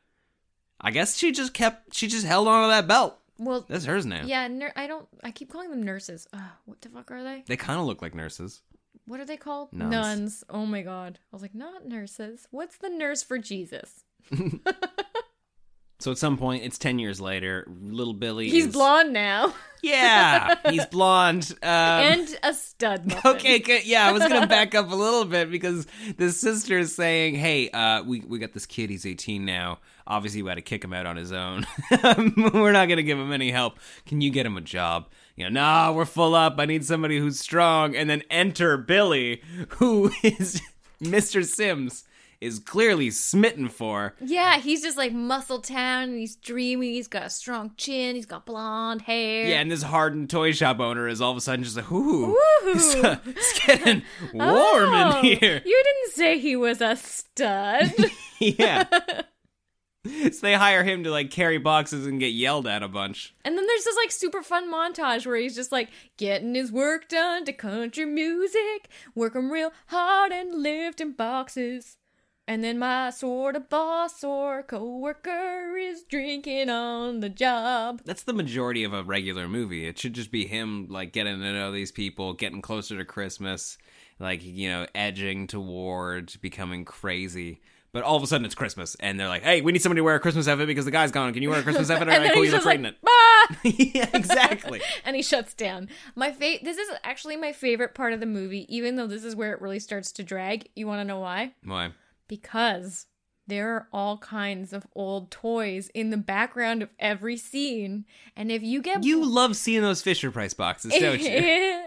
I guess she just held on to that belt. Well, that's hers now. Yeah, I keep calling them nurses. What the fuck are they? They kind of look like nurses. What are they called? Nuns. Oh my god. I was like, not nurses. What's the nurse for Jesus? So at some point, it's 10 years later, little Billy He's blonde now. Yeah, he's blonde. And a stud muffin. Okay, good. Yeah, I was going to back up a little bit because the sister is saying, hey, we got this kid, he's 18 now. Obviously, we had to kick him out on his own. We're not going to give him any help. Can you get him a job? No, we're full up. I need somebody who's strong. And then enter Billy, who is Mr. Sims is clearly smitten for. Yeah, he's just like muscle town, and he's dreamy, he's got a strong chin, he's got blonde hair. Yeah, and this hardened toy shop owner is all of a sudden just like, ooh. It's getting warm in here. You didn't say he was a stud. Yeah. So they hire him to like carry boxes and get yelled at a bunch. And then there's this like super fun montage where he's just like getting his work done to country music, working real hard and lifting boxes. And then my sort of boss or coworker is drinking on the job. That's the majority of a regular movie. It should just be him, like, getting to know these people, getting closer to Christmas, like, edging toward becoming crazy. But all of a sudden it's Christmas, and they're like, hey, we need somebody to wear a Christmas outfit because the guy's gone. Can you wear a Christmas outfit? All right, cool, you look great in it. Bah! Yeah, exactly. And he shuts down. This is actually my favorite part of the movie, even though this is where it really starts to drag. You want to know why? Why? Because there are all kinds of old toys in the background of every scene. And if you get... You love seeing those Fisher-Price boxes, don't you?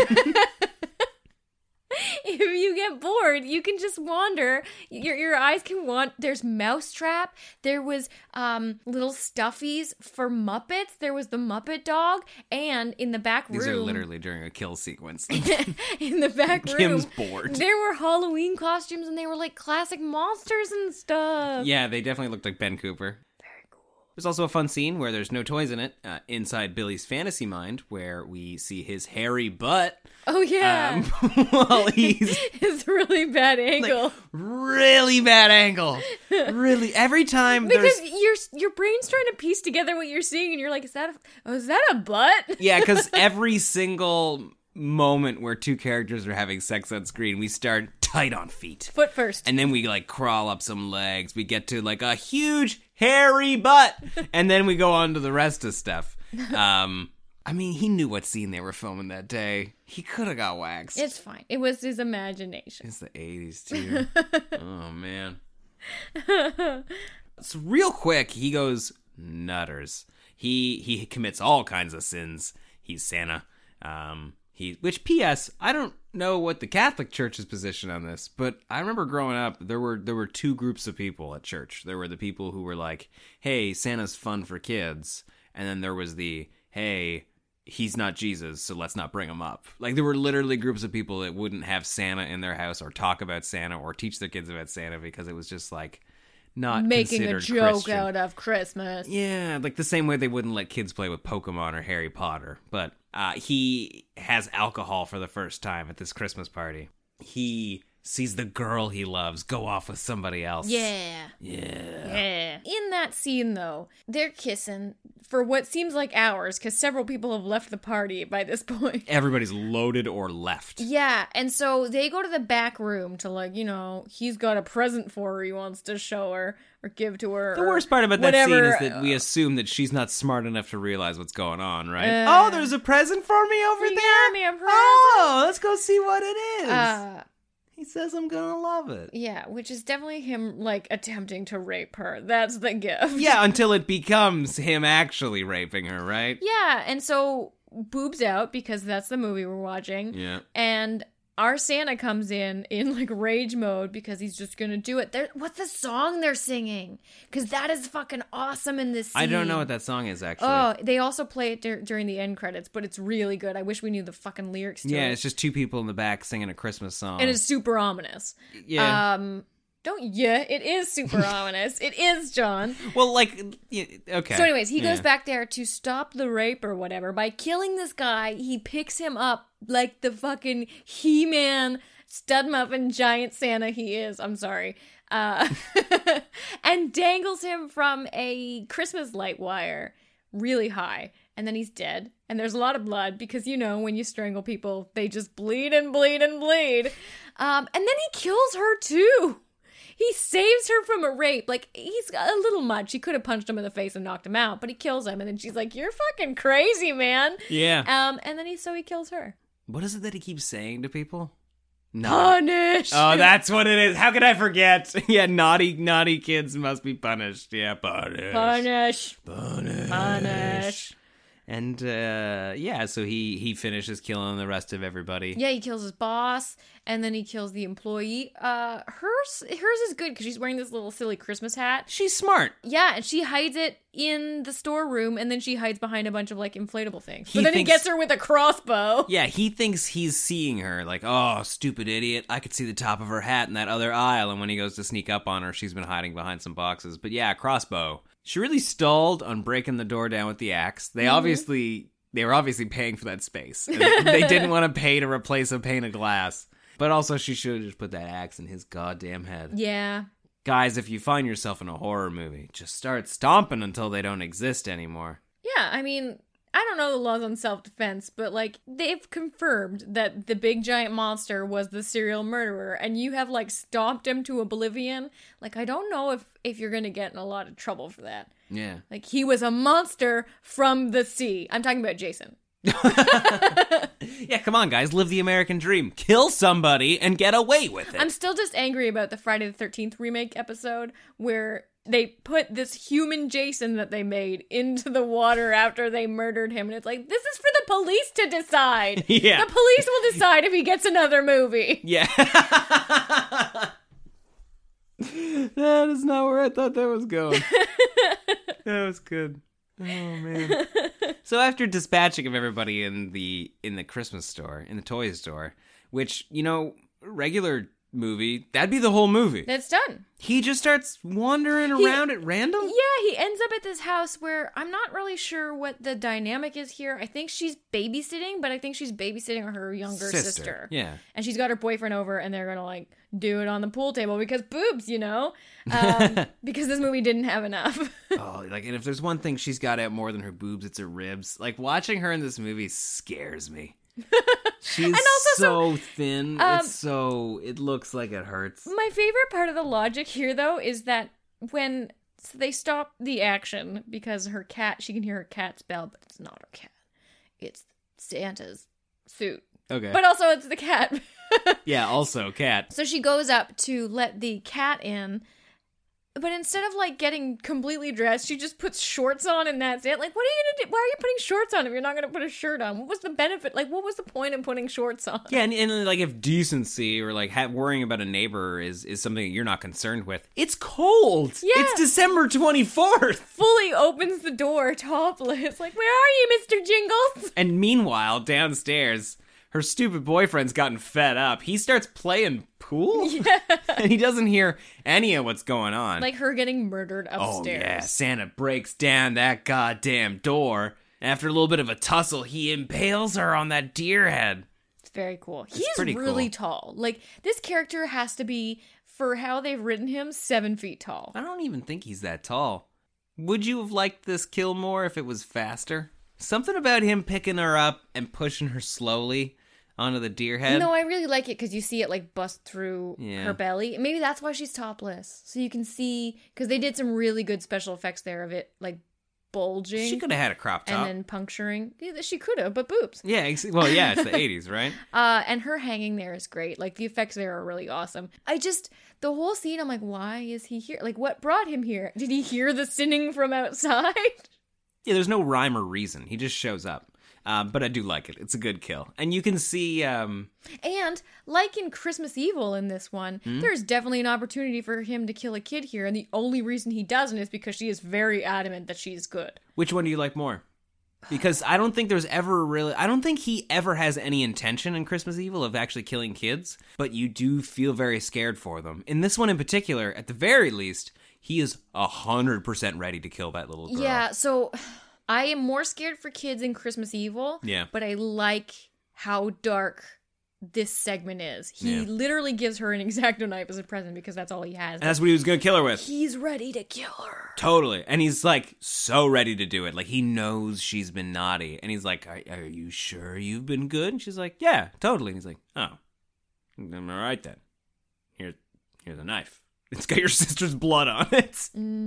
If you get bored, you can just wander. Your eyes can wander. There's Mousetrap. There was little stuffies for Muppets. There was the Muppet Dog. And in the back room... These are literally during a kill sequence. In the back room... Kim's bored. There were Halloween costumes, and they were like classic monsters and stuff. Yeah, they definitely looked like Ben Cooper. There's also a fun scene where there's no toys in it, inside Billy's fantasy mind, where we see his hairy butt. Oh, yeah. While he's... It's really bad angle. Like, really bad angle. Really. Every time because your brain's trying to piece together what you're seeing, and you're like, is that a butt? Yeah, because every single moment where two characters are having sex on screen, we start tight on feet. Foot first. And then we, like, crawl up some legs. We get to, like, a huge... hairy butt, and then we go on to the rest of stuff. I mean, he knew what scene they were filming that day. He could have got waxed. It's fine. It was his imagination. It's the 80s, too. Oh, man. So real quick, he goes nutters. He commits all kinds of sins. He's Santa. Which, P.S., I don't know what the Catholic Church's position on this, but I remember growing up, there were two groups of people at church. There were the people who were like, hey, Santa's fun for kids. And then there was the, hey, he's not Jesus, so let's not bring him up. Like, there were literally groups of people that wouldn't have Santa in their house or talk about Santa or teach their kids about Santa because it was just like, not making a joke Christian. Out of Christmas. Yeah, like the same way they wouldn't let kids play with Pokemon or Harry Potter. But he has alcohol for the first time at this Christmas party. He sees the girl he loves go off with somebody else. Yeah. In that scene, though, they're kissing for what seems like hours because several people have left the party by this point. Everybody's loaded or left. Yeah, and so they go to the back room to, like, he's got a present for her he wants to show her or give to her. The worst part about that scene is that we assume that she's not smart enough to realize what's going on, right? Oh, there's a present for me over there? Got me a present. Oh, let's go see what it is. He says I'm gonna love it. Yeah, which is definitely him, like, attempting to rape her. That's the gift. Yeah, until it becomes him actually raping her, right? Yeah, and so boobs out, because that's the movie we're watching. Yeah. And our Santa comes in like, rage mode, because he's just gonna do it. What's the song they're singing? Because that is fucking awesome in this scene. I don't know what that song is, actually. Oh, they also play it during the end credits, but it's really good. I wish we knew the fucking lyrics to it. Yeah, it's just two people in the back singing a Christmas song. And it's super ominous. Yeah. It is super ominous. It is, John. Well, like, okay. So anyways, he goes back there to stop the rape or whatever. By killing this guy, he picks him up like the fucking He-Man stud muffin giant Santa he is. I'm sorry. And dangles him from a Christmas light wire really high. And then he's dead. And there's a lot of blood because, when you strangle people, they just bleed and bleed and bleed. And then he kills her too. he saves her from a rape. Like, he's a little much. He could have punched him in the face and knocked him out, but he kills him. And then she's like, you're fucking crazy, man. Yeah. And then he kills her. What is it that he keeps saying to people? Punish. Oh, that's what it is. How could I forget? Yeah, naughty kids must be punished. Yeah, punish. And so he finishes killing the rest of everybody. Yeah, he kills his boss, and then he kills the employee. Hers is good because she's wearing this little silly Christmas hat. She's smart. Yeah, and she hides it in the storeroom, and then she hides behind a bunch of like inflatable things. But then he gets her with a crossbow. Yeah, he thinks he's seeing her. Like, oh, stupid idiot! I could see the top of her hat in that other aisle. And when he goes to sneak up on her, she's been hiding behind some boxes. But yeah, crossbow. She really stalled on breaking the door down with the axe. They were obviously paying for that space. They didn't want to pay to replace a pane of glass. But also, she should have just put that axe in his goddamn head. Yeah. Guys, if you find yourself in a horror movie, just start stomping until they don't exist anymore. Yeah, I mean, I don't know the laws on self-defense, but, like, they've confirmed that the big giant monster was the serial murderer, and you have, like, stomped him to oblivion. Like, I don't know if you're gonna get in a lot of trouble for that. Yeah. Like, he was a monster from the sea. I'm talking about Jason. Yeah, come on, guys. Live the American dream. Kill somebody and get away with it. I'm still just angry about the Friday the 13th remake episode where they put this human Jason that they made into the water after they murdered him. And it's like, this is for the police to decide. Yeah. The police will decide if he gets another movie. Yeah. That is not where I thought that was going. That was good. Oh, man. So after dispatching of everybody in the Christmas store, in the toy store, which, regular movie, that'd be the whole movie. That's done. He just starts wandering around at random? Yeah, he ends up at this house where I'm not really sure what the dynamic is here. I think she's babysitting, but I think she's babysitting her younger sister. Yeah. And she's got her boyfriend over, and they're going to, like, do it on the pool table because boobs, because this movie didn't have enough. And if there's one thing she's got out more than her boobs, it's her ribs. Like, watching her in this movie scares me. She's so thin. It looks like it hurts. My favorite part of the logic here, though, is that when they stop the action because she can hear her cat's bell, but it's not her cat. It's Santa's suit. Okay. But also it's the cat. Yeah, also cat. So she goes up to let the cat in, but instead of, like, getting completely dressed, she just puts shorts on and that's it. Like, what are you gonna do? Why are you putting shorts on if you're not gonna put a shirt on? What was the benefit? Like, what was the point of putting shorts on? Yeah, and like, if decency or, like, worrying about a neighbor is something that you're not concerned with, it's cold! Yeah. It's December 24th! Fully opens the door, topless. Like, where are you, Mr. Jingles? And meanwhile, downstairs, her stupid boyfriend's gotten fed up. He starts playing pool? Yeah. And he doesn't hear any of what's going on. Like her getting murdered upstairs. Oh, yeah. Santa breaks down that goddamn door. After a little bit of a tussle, he impales her on that deer head. It's very cool. It's He's pretty really cool. tall. Like, this character has to be, for how they've written him, 7 feet tall. I don't even think he's that tall. Would you have liked this kill more if it was faster? Something about him picking her up and pushing her slowly onto the deer head. No, I really like it because you see it, like, bust through Yeah. her belly. Maybe that's why she's topless. So you can see, because they did some really good special effects there of it, like, bulging. She could have had a crop top. And then puncturing. Yeah, she could have, but boobs. Yeah, it's the 80s, right? And her hanging there is great. Like, the effects there are really awesome. The whole scene, I'm like, why is he here? Like, what brought him here? Did he hear the sinning from outside? Yeah, there's no rhyme or reason. He just shows up. But I do like it. It's a good kill. And you can see... And, like in Christmas Evil in this one, there's definitely an opportunity for him to kill a kid here, and the only reason he doesn't is because she is very adamant that she's good. Which one do you like more? Because I don't think I don't think he ever has any intention in Christmas Evil of actually killing kids, but you do feel very scared for them. In this one in particular, at the very least, he is 100% ready to kill that little girl. Yeah, so... I am more scared for kids in Christmas Evil, but I like how dark this segment is. He literally gives her an X-Acto knife as a present because that's all he has. And that's what he was going to kill her with. He's ready to kill her. Totally. And he's, like, so ready to do it. Like, he knows she's been naughty. And he's like, are you sure you've been good? And she's like, yeah, totally. And he's like, oh, all right then. Here's a knife. It's got your sister's blood on it.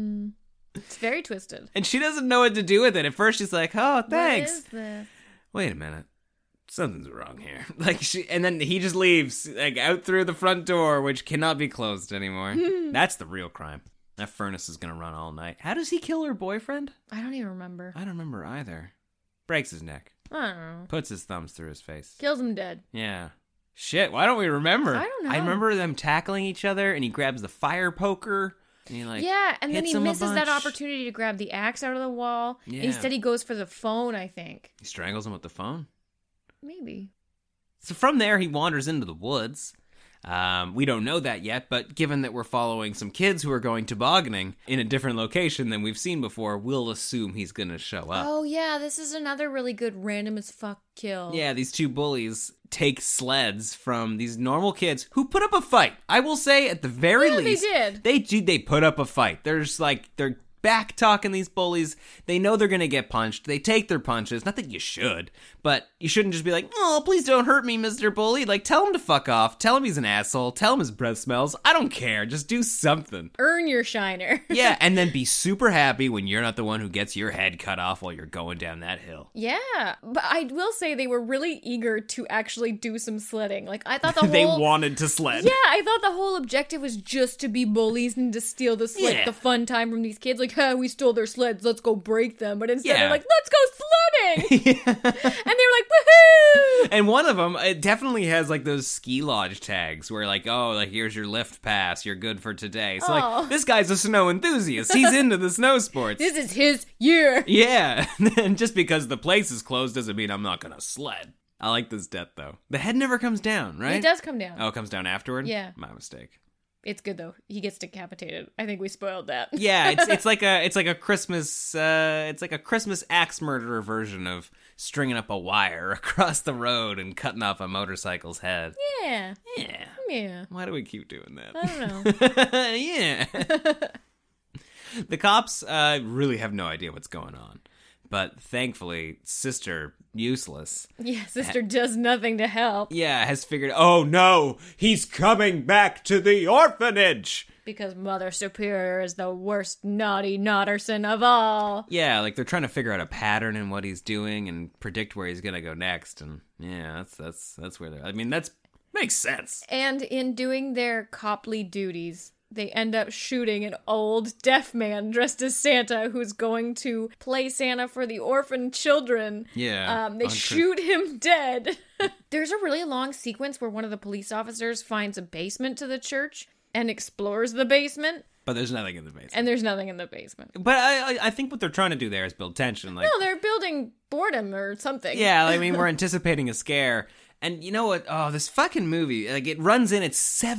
It's very twisted. And she doesn't know what to do with it. At first, she's like, oh, thanks. What is this? Wait a minute. Something's wrong here. And then he just leaves, out through the front door, which cannot be closed anymore. That's the real crime. That furnace is going to run all night. How does he kill her boyfriend? I don't even remember. I don't remember either. Breaks his neck. I don't know. Puts his thumbs through his face. Kills him dead. Yeah. Shit, why don't we remember? I don't know. I remember them tackling each other, and he grabs the fire poker, and he yeah, and then hits he him a misses that bunch. opportunity to grab the axe out of the wall. Yeah. Instead, he goes for the phone, I think. He strangles him with the phone. Maybe. So from there, he wanders into the woods. We don't know that yet, but given that we're following some kids who are going tobogganing in a different location than we've seen before, we'll assume he's going to show up. Oh, yeah, this is another really good random as fuck kill. Yeah, these two bullies take sleds from these normal kids who put up a fight. I will say, at the very least, they did. They put up a fight. They're back talking these bullies. They know they're gonna get punched. They take their punches. Not that you should, but you shouldn't just be like, oh, please don't hurt me, Mr. Bully. Like, tell him to fuck off. Tell him he's an asshole. Tell him his breath smells. I don't care. Just do something. Earn your shiner. Yeah, and then be super happy when you're not the one who gets your head cut off while you're going down that hill. Yeah, but I will say they were really eager to actually do some sledding. Like, I thought the whole... They wanted to sled. Yeah, I thought the whole objective was just to be bullies and to steal the Yeah. fun time from these kids. Like, we stole their sleds, let's go break them. But instead Yeah. they're like, let's go sledding! And they were like, woohoo! And one of them, it definitely has like those ski lodge tags where like, oh, like here's your lift pass, you're good for today. So Aw. like, this guy's a snow enthusiast. He's into the snow sports. This is his year! Yeah, and just because the place is closed doesn't mean I'm not gonna sled. I like this death though. The head never comes down, right? It does come down. Oh, it comes down afterward? Yeah. My mistake. It's good though. He gets decapitated. I think we spoiled that. Yeah, it's like a Christmas axe murderer version of stringing up a wire across the road and cutting off a motorcycle's head. Yeah. Yeah. Yeah. Why do we keep doing that? I don't know. Yeah. The cops really have no idea what's going on. But thankfully, Sister Useless, Yeah, sister does nothing to help. yeah, has figured, oh no, he's coming back to the orphanage. Because Mother Superior is the worst naughty Notterson of all. Yeah, like they're trying to figure out a pattern in what he's doing and predict where he's gonna go next. And yeah, that's where they're. I mean, that's makes sense. And in doing their coply duties, they end up shooting an old deaf man dressed as Santa who's going to play Santa for the orphan children. Yeah. They shoot him dead. There's a really long sequence where one of the police officers finds a basement to the church and explores the basement, But there's nothing in the basement. and there's nothing in the basement. But I think what they're trying to do there is build tension. Like, No, they're building boredom or something. yeah, I mean, we're anticipating a scare. And you know what? Oh, this fucking movie, like, it runs in at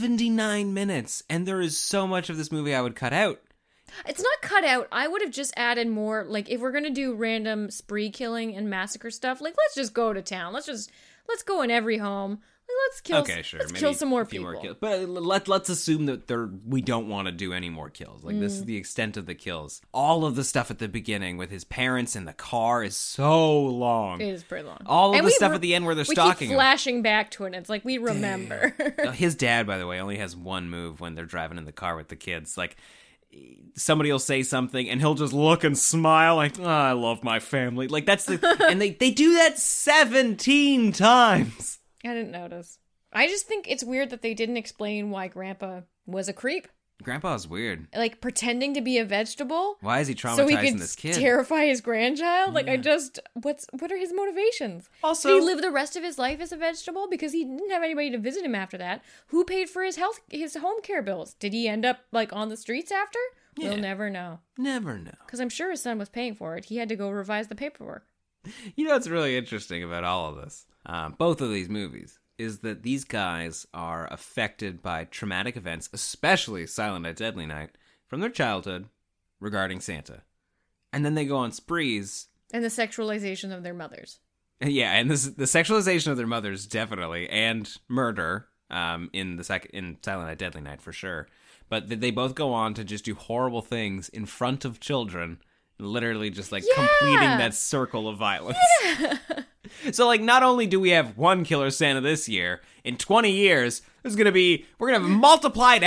79 minutes, and there is so much of this movie I would cut out. It's not cut out. I would have just added more, like, if we're gonna do random spree killing and massacre stuff, like, let's just go to town. Let's go in every home. Let's kill. Okay, sure. Let's maybe kill some more a few people. kills. But let's assume that we don't want to do any more kills. Like, this is the extent of the kills. All of the stuff at the beginning with his parents in the car is so long. It is pretty long. All of And the we stuff at the end where they're we stalking keep him. flashing back to it, and it's like we remember. His dad, by the way, only has one move when they're driving in the car with the kids. Like, somebody will say something, and he'll just look and smile like, oh, I love my family. Like, that's the... and they do that 17 times. I didn't notice. I just think it's weird that they didn't explain why Grandpa was a creep. Grandpa's weird. Like, pretending to be a vegetable. Why is he So he traumatizing could this kid? terrify his grandchild? Like, what are his motivations? Also- Did he live the rest of his life as a vegetable? Because he didn't have anybody to visit him after that. Who paid for his home care bills? Did he end up, like, on the streets after? Yeah. We'll never know. Never know. Because I'm sure his son was paying for it. He had to go revise the paperwork. You know what's really interesting about all of this? Both of these movies is that these guys are affected by traumatic events, especially Silent Night, Deadly Night, from their childhood regarding Santa. And then they go on sprees. And the sexualization of their mothers. Yeah, and the sexualization of their mothers, definitely, and murder in Silent Night, Deadly Night, for sure. But they both go on to just do horrible things in front of children, literally just, like, completing that circle of violence. Yeah. So, like, not only do we have one Killer Santa this year, in 20 years, we're gonna have multiplied out.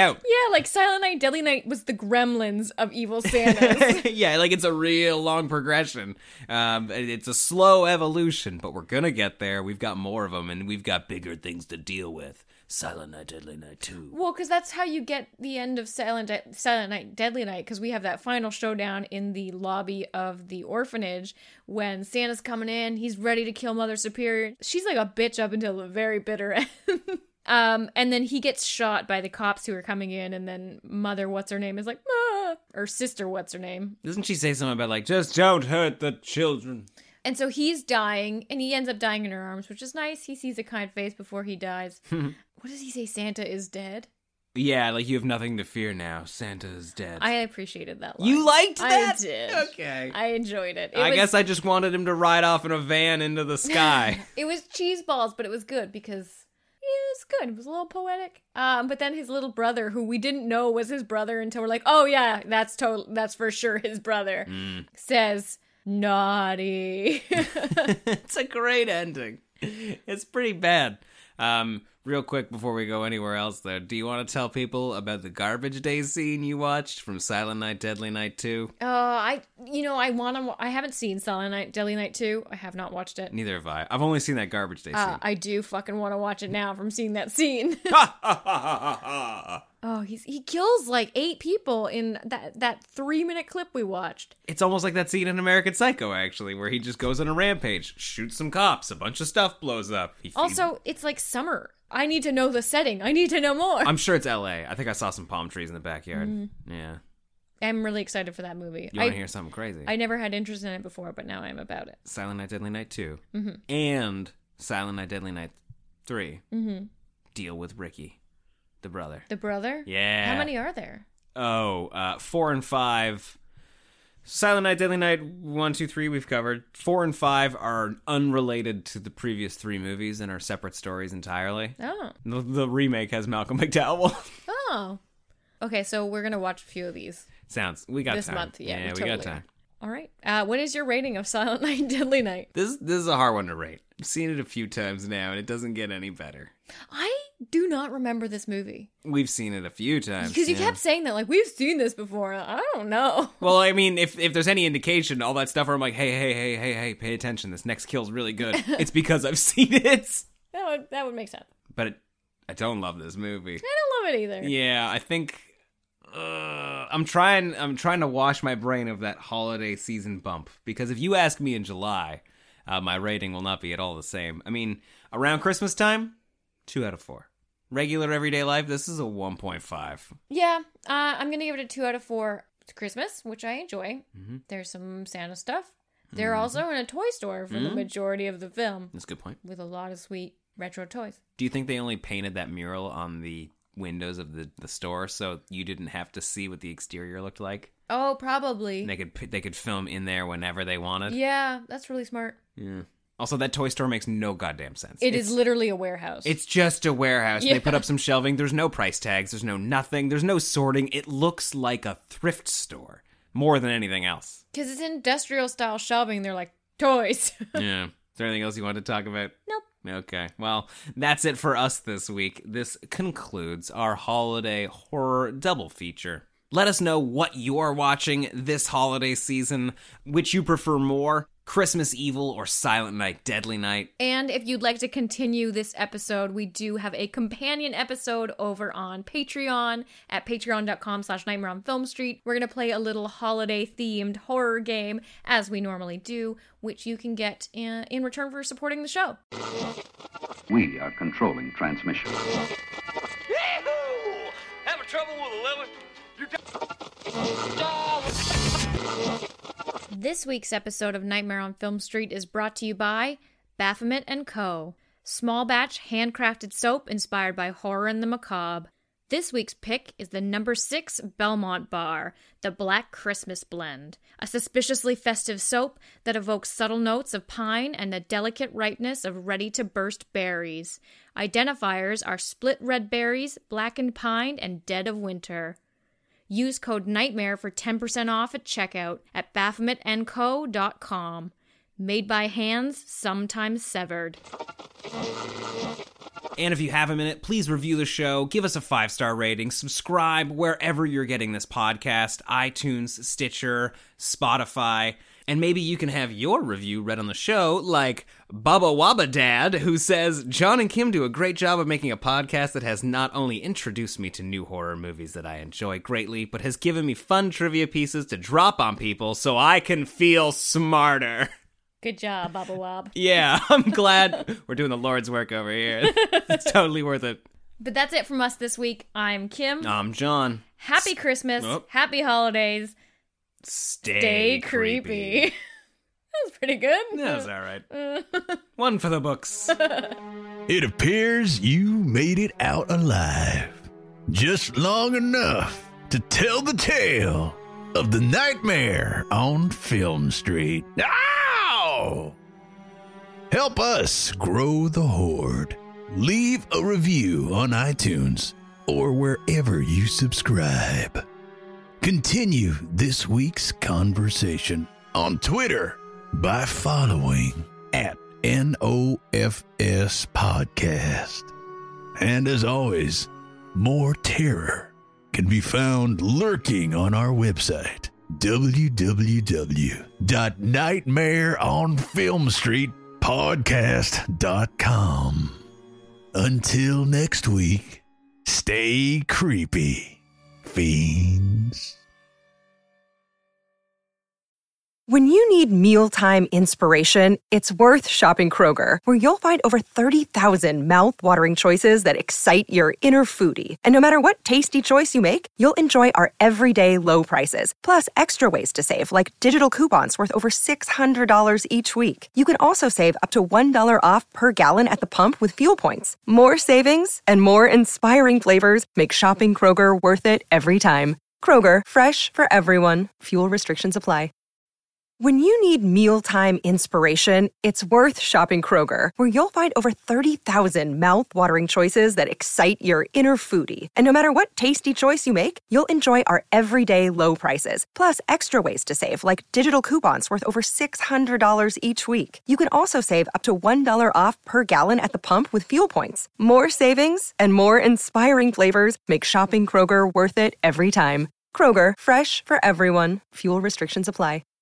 Yeah, like Silent Night, Deadly Night was the Gremlins of evil Santas. Yeah, like it's a real long progression. It's a slow evolution, but we're gonna get there. We've got more of them, and we've got bigger things to deal with. Silent Night, Deadly Night 2. Well, because that's how you get the end of Silent Night, Deadly Night, because we have that final showdown in the lobby of the orphanage when Santa's coming in. He's ready to kill Mother Superior. She's like a bitch up until the very bitter end. And then he gets shot by the cops who are coming in, and then Mother What's-Her-Name is like, ah! Or Sister What's-Her-Name. Doesn't she say something about, like, just don't hurt the children? And so he's dying, and he ends up dying in her arms, which is nice. He sees a kind face before he dies. What does he say? Santa is dead? Yeah, like, you have nothing to fear now. Santa is dead. I appreciated that line. You liked that? I did. Okay. I enjoyed it. I guess I just wanted him to ride off in a van into the sky. It was cheese balls, but it was good because it was good. It was a little poetic. But then his little brother, who we didn't know was his brother until we're like, oh yeah, that's for sure his brother, says, naughty. It's a great ending. It's pretty bad. Real quick before we go anywhere else, though, do you want to tell people about the garbage day scene you watched from Silent Night, Deadly Night 2? I haven't seen Silent Night, Deadly Night 2. I have not watched it. Neither have I. I've only seen that garbage day scene. I do fucking want to watch it now from seeing that scene. Oh, he kills like 8 people in that 3-minute clip we watched. It's almost like that scene in American Psycho, actually, where he just goes on a rampage, shoots some cops, a bunch of stuff blows up. Also, it's like summer. I need to know the setting. I need to know more. I'm sure it's LA. I think I saw some palm trees in the backyard. Yeah. I'm really excited for that movie. You want to hear something crazy? I never had interest in it before, but now I'm about it. Silent Night, Deadly Night 2. And Silent Night, Deadly Night 3. Deal with Ricky, the brother. The brother? Yeah. How many are there? 4 and 5. Silent Night, Deadly Night 1, 2, 3 we've covered. 4 and 5 are unrelated to the previous 3 movies and are separate stories entirely. Oh. The remake has Malcolm McDowell. Oh. Okay, so we're going to watch a few of these. We got this time. Month. Yeah, we got time. All right. What is your rating of Silent Night, Deadly Night? This is a hard one to rate. I've seen it a few times now, and it doesn't get any better. I do not remember this movie. We've seen it a few times. Because you kept saying that, like, we've seen this before. I don't know. Well, I mean, if there's any indication, all that stuff where I'm like, hey, pay attention, this next kill's really good, it's because I've seen it. That would make sense. But I don't love this movie. I don't love it either. Yeah, I think... I'm trying to wash my brain of that holiday season bump, because if you ask me in July, my rating will not be at all the same. I mean, around Christmas time, 2 out of 4. Regular everyday life, this is a 1.5. Yeah, I'm gonna give it a 2 out of 4. It's Christmas, which I enjoy. There's some Santa stuff. They're also in a toy store for the majority of the film. That's a good point. With a lot of sweet retro toys. Do you think they only painted that mural on the windows of the store so you didn't have to see what the exterior looked like? Oh, probably. They could film in there whenever they wanted. Yeah, that's really smart. Yeah. Also, that toy store makes no goddamn sense. It is literally a warehouse. It's just a warehouse. Yeah. They put up some shelving. There's no price tags. There's no nothing. There's no sorting. It looks like a thrift store more than anything else. Because it's industrial style shelving. They're like, toys. Yeah. Is there anything else you wanted to talk about? Nope. Okay, well, that's it for us this week. This concludes our holiday horror double feature. Let us know what you're watching this holiday season, which you prefer more, Christmas Evil or Silent Night, Deadly Night. And if you'd like to continue this episode, we do have a companion episode over on Patreon at patreon.com/Nightmare on Film Street. We're going to play a little holiday-themed horror game, as we normally do, which you can get in return for supporting the show. We are controlling transmission. Yee-hoo! Having trouble with a lever? This week's episode of Nightmare on Film Street is brought to you by Baphomet & Co. Small batch handcrafted soap inspired by horror and the macabre. This week's pick is the number 6 Belmont Bar, the Black Christmas Blend, a suspiciously festive soap that evokes subtle notes of pine and the delicate ripeness of ready-to-burst berries. Identifiers are split red berries, blackened pine, and dead of winter. Use code NIGHTMARE for 10% off at checkout at baphometandco.com. Made by hands sometimes severed. And if you have a minute, please review the show, give us a 5-star rating, subscribe wherever you're getting this podcast, iTunes, Stitcher, Spotify, and maybe you can have your review read on the show, like Bubba Wabba Dad, who says, John and Kim do a great job of making a podcast that has not only introduced me to new horror movies that I enjoy greatly, but has given me fun trivia pieces to drop on people so I can feel smarter. Good job, Bubba Wob. Yeah, I'm glad we're doing the Lord's work over here. It's totally worth it. But that's it from us this week. I'm Kim. I'm John. Happy Christmas. Oh. Happy holidays. Stay creepy. That was pretty good. That was all right. One for the books. It appears you made it out alive. Just long enough to tell the tale of the Nightmare on Film Street. Ow! Help us grow the horde. Leave a review on iTunes or wherever you subscribe. Continue this week's conversation on Twitter by following @NOFS Podcast. And as always, more terror can be found lurking on our website, www.nightmareonfilmstreetpodcast.com. Until next week, stay creepy, fiends. When you need mealtime inspiration, it's worth shopping Kroger, where you'll find over 30,000 mouth-watering choices that excite your inner foodie. And no matter what tasty choice you make, you'll enjoy our everyday low prices, plus extra ways to save, like digital coupons worth over $600 each week. You can also save up to $1 off per gallon at the pump with fuel points. More savings and more inspiring flavors make shopping Kroger worth it every time. Kroger, fresh for everyone. Fuel restrictions apply. When you need mealtime inspiration, it's worth shopping Kroger, where you'll find over 30,000 mouth-watering choices that excite your inner foodie. And no matter what tasty choice you make, you'll enjoy our everyday low prices, plus extra ways to save, like digital coupons worth over $600 each week. You can also save up to $1 off per gallon at the pump with fuel points. More savings and more inspiring flavors make shopping Kroger worth it every time. Kroger, fresh for everyone. Fuel restrictions apply.